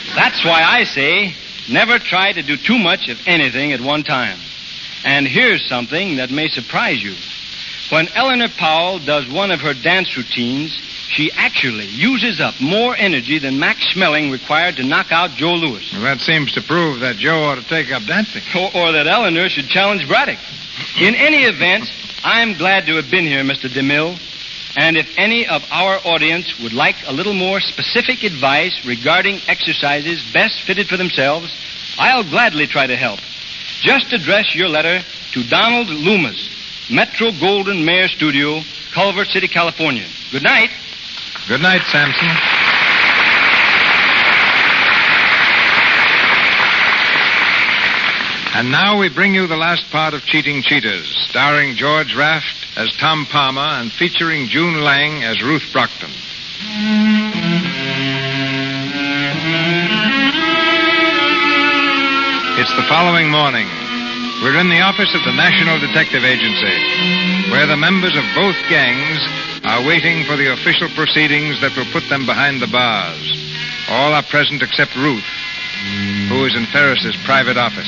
That's why I say never try to do too much of anything at one time. And here's something that may surprise you. When Eleanor Powell does one of her dance routines, she actually uses up more energy than Max Schmeling required to knock out Joe Louis. Well, that seems to prove that Joe ought to take up dancing. Or that Eleanor should challenge Braddock. In any event, I'm glad to have been here, Mr. DeMille. And if any of our audience would like a little more specific advice regarding exercises best fitted for themselves, I'll gladly try to help. Just address your letter to Donald Loomis, Metro Golden Mayer Studio, Culver City, California. Good night. Good night, Samson. And now we bring you the last part of Cheating Cheaters, starring George Raft as Tom Palmer and featuring June Lang as Ruth Brockton. It's the following morning. We're in the office of the National Detective Agency, where the members of both gangs are waiting for the official proceedings that will put them behind the bars. All are present except Ruth, who is in Ferris's private office.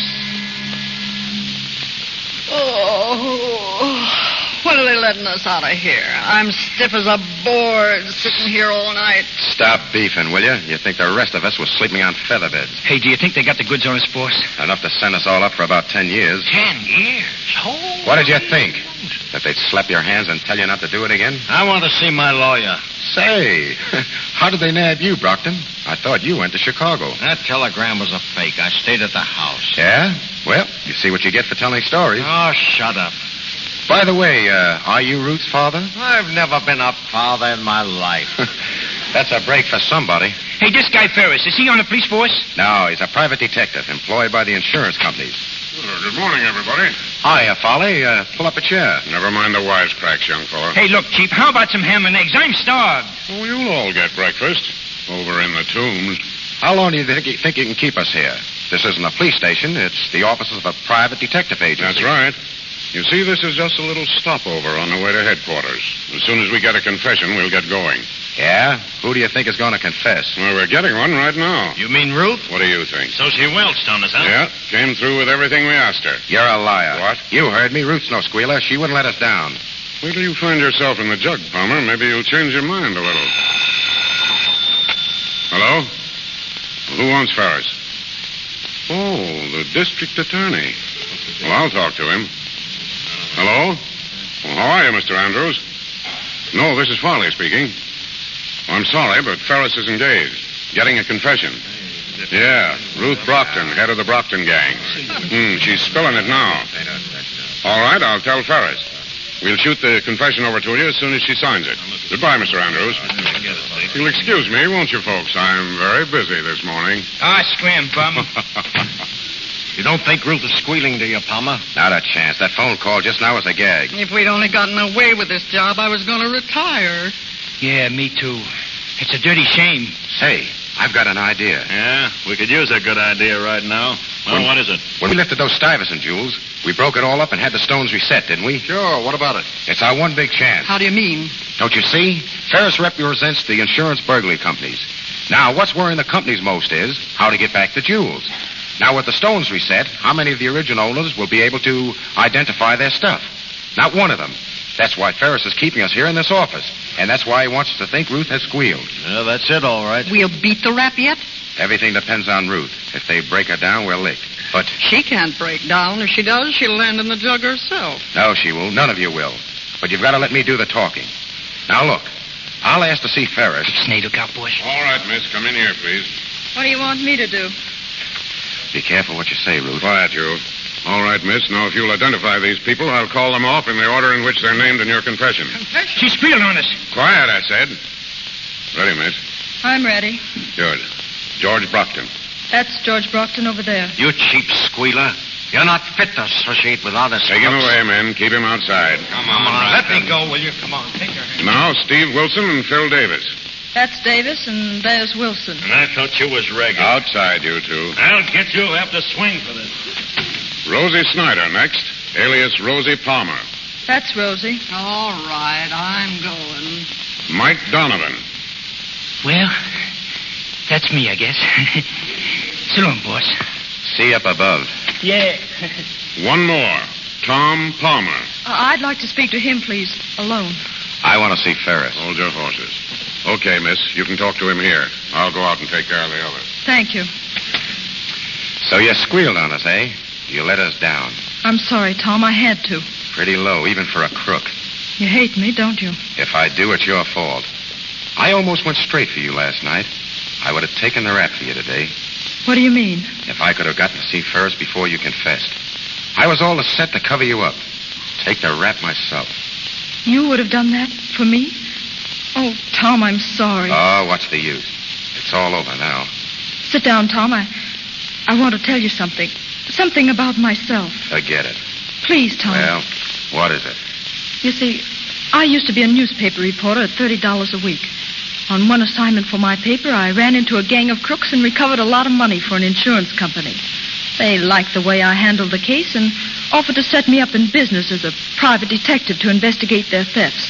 Oh, when are they letting us out of here? I'm stiff as a board sitting here all night. Stop beefing, will you? You think the rest of us was sleeping on feather beds. Hey, do you think they got the goods on us, boss? Enough to send us all up for about 10 years. 10 years? Oh. What did you think? That they'd slap your hands and tell you not to do it again? I want to see my lawyer. Say, how did they nab you, Brockton? I thought you went to Chicago. That telegram was a fake. I stayed at the house. Yeah? Well, you see what you get for telling stories. Oh, shut up. By the way, are you Ruth's father? I've never been a father in my life. That's a break for somebody. Hey, this guy Ferris, is he on the police force? No, he's a private detective employed by the insurance companies. Good morning, everybody. Hiya, Folly. Pull up a chair. Never mind the wisecracks, young fella. Hey, look, Chief, how about some ham and eggs? I'm starved. Oh, you'll all get breakfast over in the tombs. How long do you think you can keep us here? This isn't a police station. It's the offices of a private detective agency. That's right. You see, this is just a little stopover on the way to headquarters. As soon as we get a confession, we'll get going. Yeah? Who do you think is going to confess? Well, we're getting one right now. You mean Ruth? What do you think? So she welched on us, huh? Yeah, came through with everything we asked her. You're a liar. What? You heard me. Ruth's no squealer. She wouldn't let us down. Wait till you find yourself in the jug, Palmer. Maybe you'll change your mind a little. Hello? Who wants Ferris? Oh, the district attorney. Well, I'll talk to him. Hello? Well, how are you, Mr. Andrews? No, this is Farley speaking. I'm sorry, but Ferris is engaged. Getting a confession. Yeah, Ruth Brockton, head of the Brockton gang. She's spilling it now. All right, I'll tell Ferris. We'll shoot the confession over to you as soon as she signs it. Goodbye, Mr. Andrews. You'll excuse me, won't you, folks? I'm very busy this morning. Ah, scram, bum. You don't think Ruth is squealing, do you, Palmer? Not a chance. That phone call just now was a gag. If we'd only gotten away with this job, I was going to retire. Yeah, me too. It's a dirty shame. Say, I've got an idea. Yeah, we could use a good idea right now. Well, what is it? When we lifted those Stuyvesant jewels, we broke it all up and had the stones reset, didn't we? Sure, what about it? It's our one big chance. How do you mean? Don't you see? Ferris represents the insurance burglary companies. Now, what's worrying the companies most is how to get back the jewels. Now, with the stones reset, how many of the original owners will be able to identify their stuff? Not one of them. That's why Ferris is keeping us here in this office. And that's why he wants us to think Ruth has squealed. Yeah, that's it, all right. We'll beat the rap yet? Everything depends on Ruth. If they break her down, we're licked. But... She can't break down. If she does, she'll land in the jug herself. No, she will. None of you will. But you've got to let me do the talking. Now, look. I'll ask to see Ferris. Snake, look out, boys. All right, miss. Come in here, please. What do you want me to do? Be careful what you say, Ruth. Quiet, you. All right, miss. Now, if you'll identify these people, I'll call them off in the order in which they're named in your confession. She's squealing on us. Quiet, I said. Ready, miss? I'm ready. Good. George Brockton. That's George Brockton over there. You cheap squealer. You're not fit to associate with honest Take him folks. away, men. Keep him outside. Come on, let me go, will you? Come on, take her hand. Now, Steve Wilson and Phil Davis. That's Davis, and there's Wilson. And I thought you was regular. Outside, you two. I'll get you. Have to swing for this. Rosie Snyder next, alias Rosie Palmer. That's Rosie. All right, I'm going. Mike Donovan. Well, That's me, I guess. So long, boss. See you up above. Yeah. One more. Tom Palmer. I'd like to speak to him, please, alone. I want to see Ferris. Hold your horses. Okay, miss. You can talk to him here. I'll go out and take care of the others. Thank you. So you squealed on us, eh? You let us down. I'm sorry, Tom. I had to. Pretty low, even for a crook. You hate me, don't you? If I do, it's your fault. I almost went straight for you last night. I would have taken the rap for you today. What do you mean? If I could have gotten to see Ferris before you confessed. I was all set to cover you up. Take the rap myself. You would have done that for me? Oh, Tom, I'm sorry. Oh, what's the use? It's all over now. Sit down, Tom. I want to tell you something. Something about myself. Forget it. Please, Tom. Well, what is it? You see, I used to be a newspaper reporter at $30 a week. On one assignment for my paper, I ran into a gang of crooks and recovered a lot of money for an insurance company. They liked the way I handled the case and offered to set me up in business as a private detective to investigate their thefts.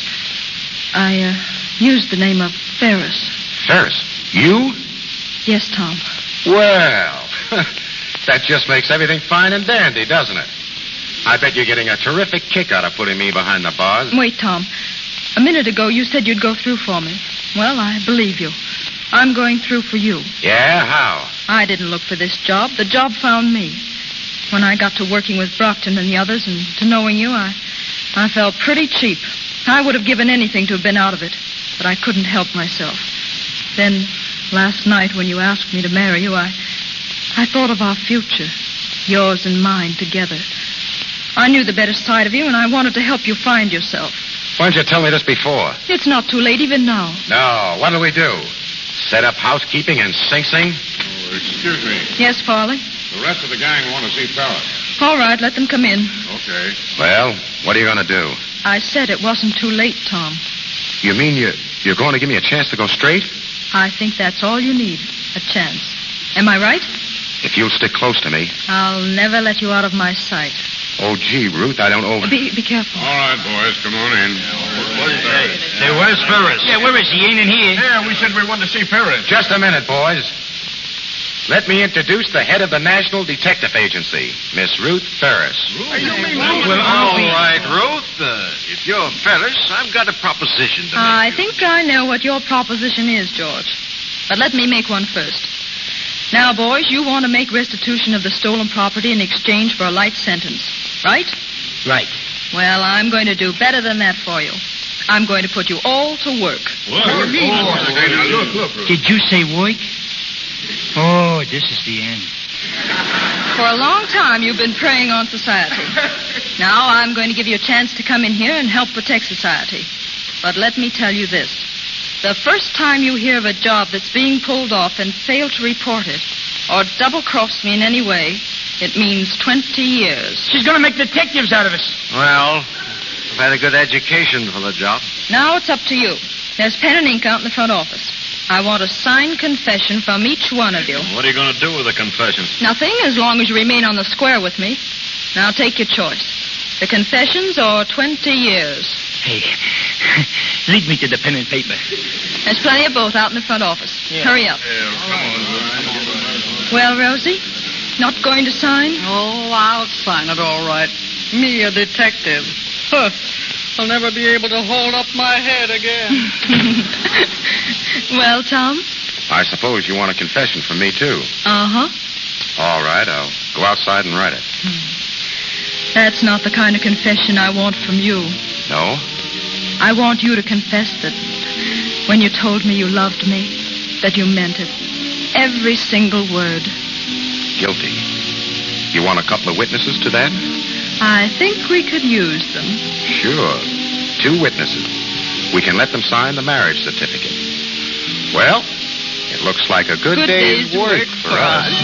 I used the name of Ferris. Ferris? You? Yes, Tom. Well, that just makes everything fine and dandy, doesn't it? I bet you're getting a terrific kick out of putting me behind the bars. Wait, Tom. A minute ago, you said you'd go through for me. Well, I believe you. I'm going through for you. Yeah? How? I didn't look for this job. The job found me. When I got to working with Brockton and the others and to knowing you, I felt pretty cheap. I would have given anything to have been out of it, but I couldn't help myself. Then, last night when you asked me to marry you, I thought of our future, yours and mine together. I knew the better side of you, and I wanted to help you find yourself. Why didn't you tell me this before? It's not too late even now. No. What do we do? Set up housekeeping in Sing Sing? Oh, excuse me. Yes, Farley? The rest of the gang want to see Ferris. All right, let them come in. Okay. Well, what are you going to do? I said it wasn't too late, Tom. You mean you're going to give me a chance to go straight? I think that's all you need, a chance. Am I right? If you'll stick close to me. I'll never let you out of my sight. Oh, gee, Ruth, I don't over... Be careful. All right, boys, come on in. What is that? Hey, where's Ferris? Yeah, where is he? He ain't in here. Yeah, we said we wanted to see Ferris. Just a minute, boys. Let me introduce the head of the National Detective Agency, Miss Ruth Ferris. Well, all right, Ruth. If you're Ferris, I've got a proposition to make. I think I know what your proposition is, George. But let me make one first. Now, boys, you want to make restitution of the stolen property in exchange for a light sentence, right? Right. Well, I'm going to do better than that for you. I'm going to put you all to work. What? Look. Did you say work? Oh, this is the end. For a long time, you've been preying on society. Now I'm going to give you a chance to come in here and help protect society. But let me tell you this. The first time you hear of a job that's being pulled off and fail to report it, or double-cross me in any way, it means 20 years. She's going to make detectives out of us. Well, I've had a good education for the job. Now it's up to you. There's pen and ink out in the front office. I want a signed confession from each one of you. What are you going to do with the confession? Nothing, as long as you remain on the square with me. Now take your choice. The confessions or 20 years. Hey, lead me to the pen and paper. There's plenty of both out in the front office. Hurry up. Well, Rosie, not going to sign? Oh, I'll sign it all right. Me, a detective. Huh. I'll never be able to hold up my head again. Well, Tom? I suppose you want a confession from me, too. Uh-huh. All right, I'll go outside and write it. That's not the kind of confession I want from you. No? I want you to confess that when you told me you loved me, that you meant it. Every single word. Guilty. You want a couple of witnesses to that? I think we could use them. Sure. 2 witnesses. We can let them sign the marriage certificate. Well, it looks like a good day's work for us.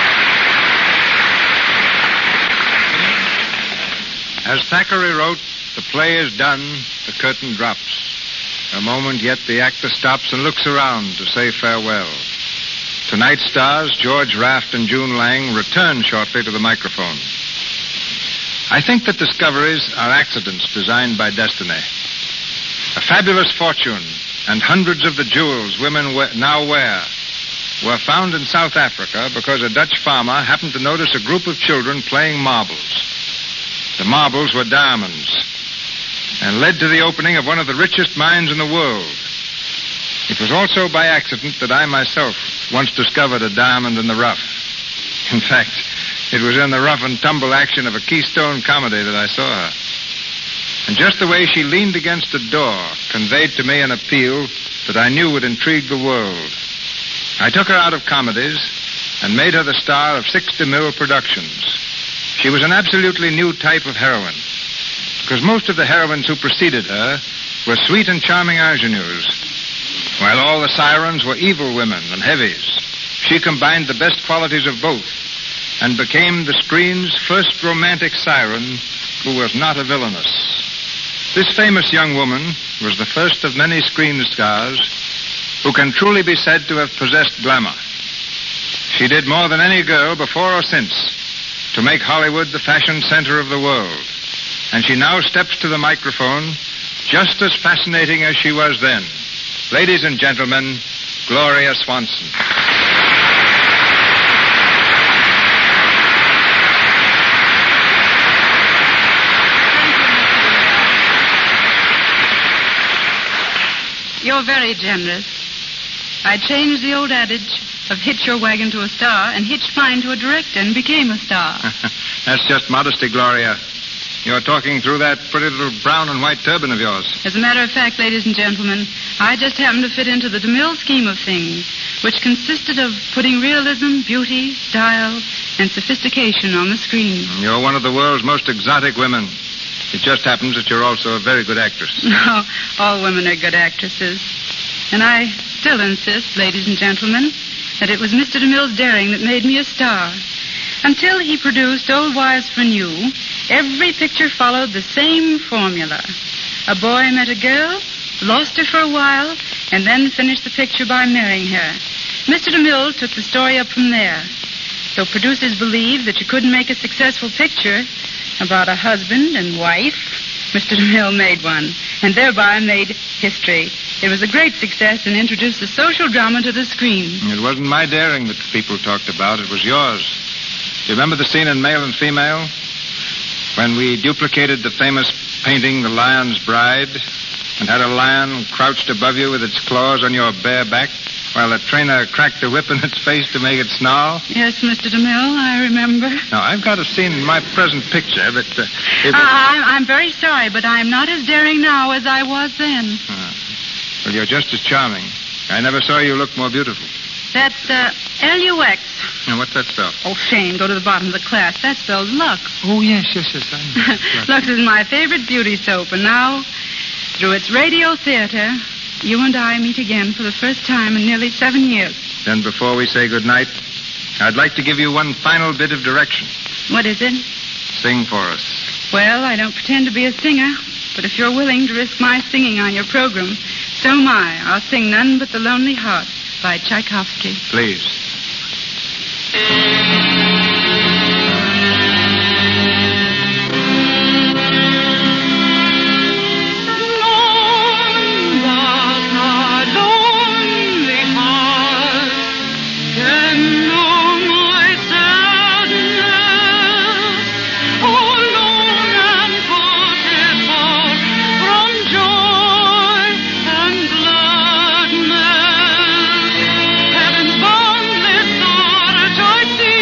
As Thackeray wrote, the play is done, the curtain drops. A moment yet the actor stops and looks around to say farewell. Tonight's stars, George Raft and June Lang, return shortly to the microphone. I think that discoveries are accidents designed by destiny. A fabulous fortune and hundreds of the jewels women now wear were found in South Africa because a Dutch farmer happened to notice a group of children playing marbles. The marbles were diamonds and led to the opening of one of the richest mines in the world. It was also by accident that I myself once discovered a diamond in the rough. In fact, it was in the rough and tumble action of a Keystone comedy that I saw her. And just the way she leaned against a door conveyed to me an appeal that I knew would intrigue the world. I took her out of comedies and made her the star of 6 DeMille productions. She was an absolutely new type of heroine, because most of the heroines who preceded her were sweet and charming ingenues, while all the sirens were evil women and heavies. She combined the best qualities of both and became the screen's first romantic siren who was not a villainess. This famous young woman was the first of many screen stars who can truly be said to have possessed glamour. She did more than any girl before or since to make Hollywood the fashion center of the world. And she now steps to the microphone just as fascinating as she was then. Ladies and gentlemen, Gloria Swanson. You're very generous. I changed the old adage of hitch your wagon to a star and hitched mine to a director and became a star. That's just modesty, Gloria. You're talking through that pretty little brown and white turban of yours. As a matter of fact, ladies and gentlemen, I just happened to fit into the DeMille scheme of things, which consisted of putting realism, beauty, style, and sophistication on the screen. You're one of the world's most exotic women. It just happens that you're also a very good actress. No, all women are good actresses. And I still insist, ladies and gentlemen, that it was Mr. DeMille's daring that made me a star. Until he produced Old Wives for New, every picture followed the same formula. A boy met a girl, lost her for a while, and then finished the picture by marrying her. Mr. DeMille took the story up from there. So producers believed that you couldn't make a successful picture about a husband and wife. Mr. DeMille made one, and thereby made history. It was a great success and introduced the social drama to the screen. It wasn't my daring that people talked about. It was yours. Do you remember the scene in Male and Female? When we duplicated the famous painting, The Lion's Bride, and had a lion crouched above you with its claws on your bare back, while the trainer cracked a whip in its face to make it snarl? Yes, Mr. DeMille, I remember. Now, I've got a scene in my present picture, but... I'm very sorry, but I'm not as daring now as I was then. Well, you're just as charming. I never saw you look more beautiful. That's L-U-X. Now, what's that spell? Oh, Shane, go to the bottom of the class. That spells Lux. Oh, yes. I know. Lux is my favorite beauty soap, and now, through its radio theater, you and I meet again for the first time in nearly 7 years. Then before we say goodnight, I'd like to give you one final bit of direction. What is it? Sing for us. Well, I don't pretend to be a singer, but if you're willing to risk my singing on your program, so am I. I'll sing None But the Lonely Heart by Tchaikovsky. Please. Heaven's boundless star,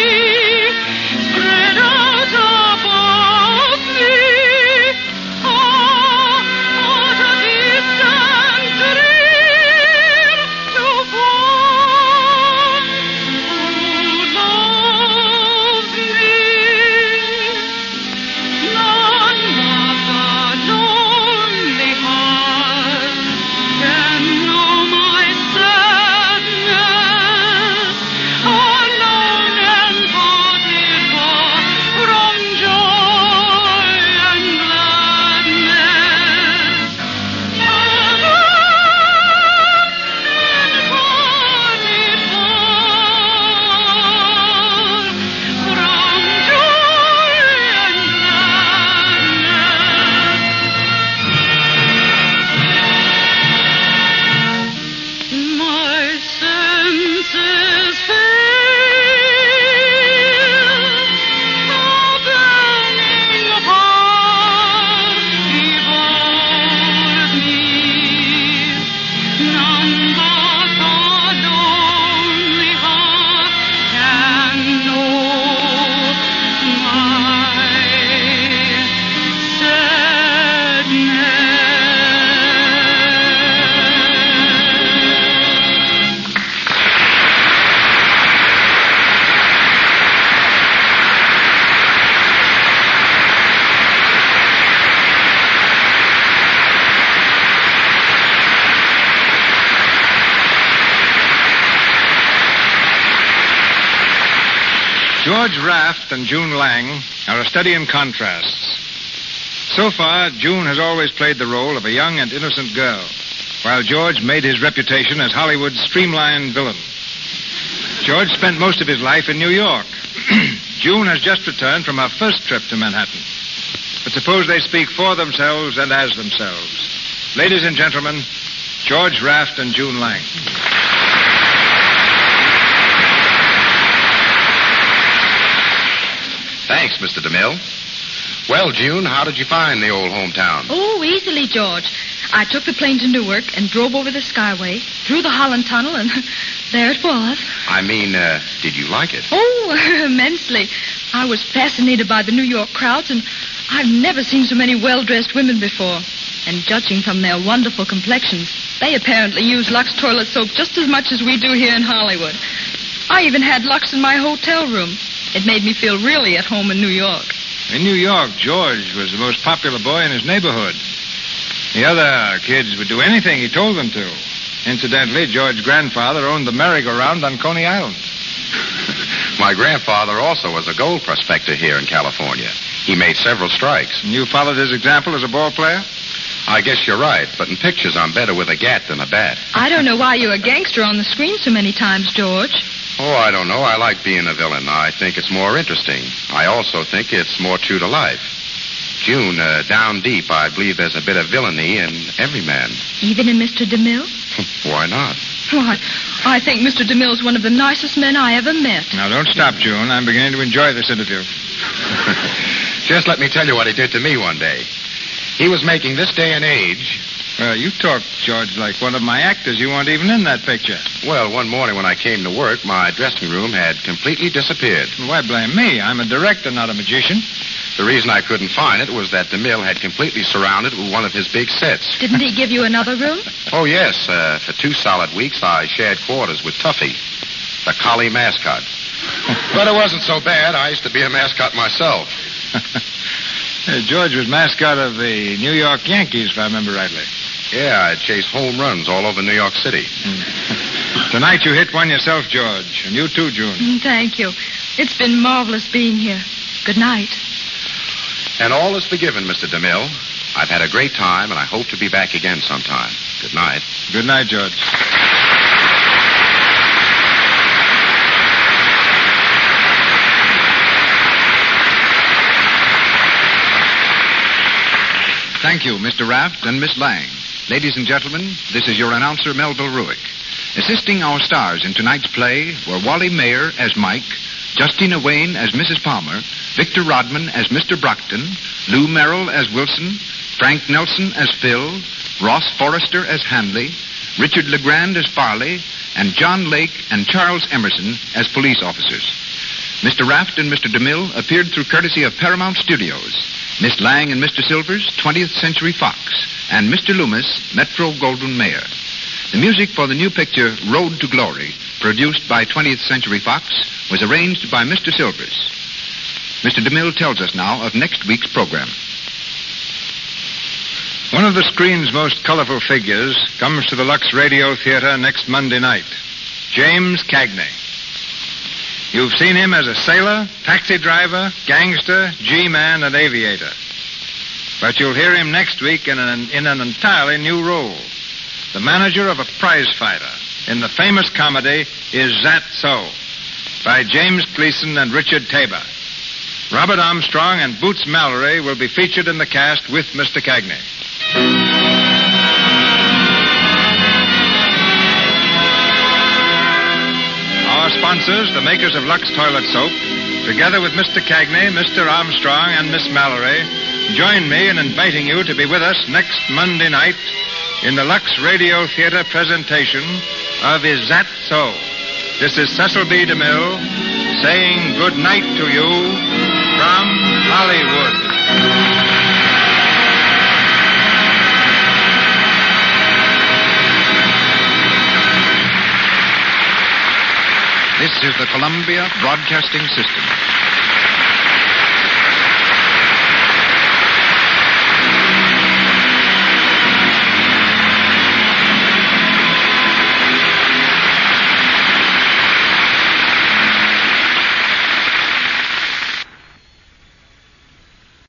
George Raft and June Lang are a study in contrasts. So far, June has always played the role of a young and innocent girl, while George made his reputation as Hollywood's streamlined villain. George spent most of his life in New York. June has just returned from her first trip to Manhattan. But suppose they speak for themselves and as themselves. Ladies and gentlemen, George Raft and June Lang. Thanks, Mr. DeMille. Well, June, how did you find the old hometown? Oh, easily, George. I took the plane to Newark and drove over the Skyway, through the Holland Tunnel, and there it was. I mean, did you like it? Oh, immensely. I was fascinated by the New York crowds, and I've never seen so many well-dressed women before. And judging from their wonderful complexions, they apparently use Lux toilet soap just as much as we do here in Hollywood. I even had Lux in my hotel room. It made me feel really at home in New York. In New York, George was the most popular boy in his neighborhood. The other kids would do anything he told them to. Incidentally, George's grandfather owned the merry-go-round on Coney Island. My grandfather also was a gold prospector here in California. He made several strikes. And you followed his example as a ball player? I guess you're right, but in pictures I'm better with a gat than a bat. I don't know why you're a gangster on the screen so many times, George. Oh, I don't know. I like being a villain. I think it's more interesting. I also think it's more true to life. June, down deep, I believe there's a bit of villainy in every man. Even in Mr. DeMille? Why not? Why, I think Mr. DeMille's one of the nicest men I ever met. Now, don't stop, June. I'm beginning to enjoy this interview. Just let me tell you what he did to me one day. He was making This Day and Age. Well, you talk, George, like one of my actors. You weren't even in that picture. Well, one morning when I came to work, my dressing room had completely disappeared. Why blame me? I'm a director, not a magician. The reason I couldn't find it was that DeMille had completely surrounded it with one of his big sets. Didn't he give you another room? Oh, yes. For 2 solid weeks, I shared quarters with Tuffy, the collie mascot. But it wasn't so bad. I used to be a mascot myself. George was mascot of the New York Yankees, if I remember rightly. Yeah, I chased home runs all over New York City. Tonight you hit one yourself, George. And you too, June. Thank you. It's been marvelous being here. Good night. And all is forgiven, Mr. DeMille. I've had a great time, and I hope to be back again sometime. Good night. Good night, George. Thank you, Mr. Raft and Miss Lang. Ladies and gentlemen, this is your announcer, Melville Ruick. Assisting our stars in tonight's play were Wally Mayer as Mike, Justina Wayne as Mrs. Palmer, Victor Rodman as Mr. Brockton, Lou Merrill as Wilson, Frank Nelson as Phil, Ross Forrester as Hanley, Richard LeGrand as Farley, and John Lake and Charles Emerson as police officers. Mr. Raft and Mr. DeMille appeared through courtesy of Paramount Studios. Miss Lang and Mr. Silvers, 20th Century Fox, and Mr. Loomis, Metro-Goldwyn-Mayer. The music for the new picture, Road to Glory, produced by 20th Century Fox, was arranged by Mr. Silvers. Mr. DeMille tells us now of next week's program. One of the screen's most colorful figures comes to the Lux Radio Theater next Monday night, James Cagney. You've seen him as a sailor, taxi driver, gangster, G-man, and aviator. But you'll hear him next week in an entirely new role. The manager of a prize fighter in the famous comedy Is That So? By James Gleason and Richard Tabor. Robert Armstrong and Boots Mallory will be featured in the cast with Mr. Cagney. Our sponsors, the makers of Lux Toilet Soap, together with Mr. Cagney, Mr. Armstrong, and Miss Mallory, join me in inviting you to be with us next Monday night in the Lux Radio Theater presentation of Is That So? This is Cecil B. DeMille saying good night to you from Hollywood. This is the Columbia Broadcasting System.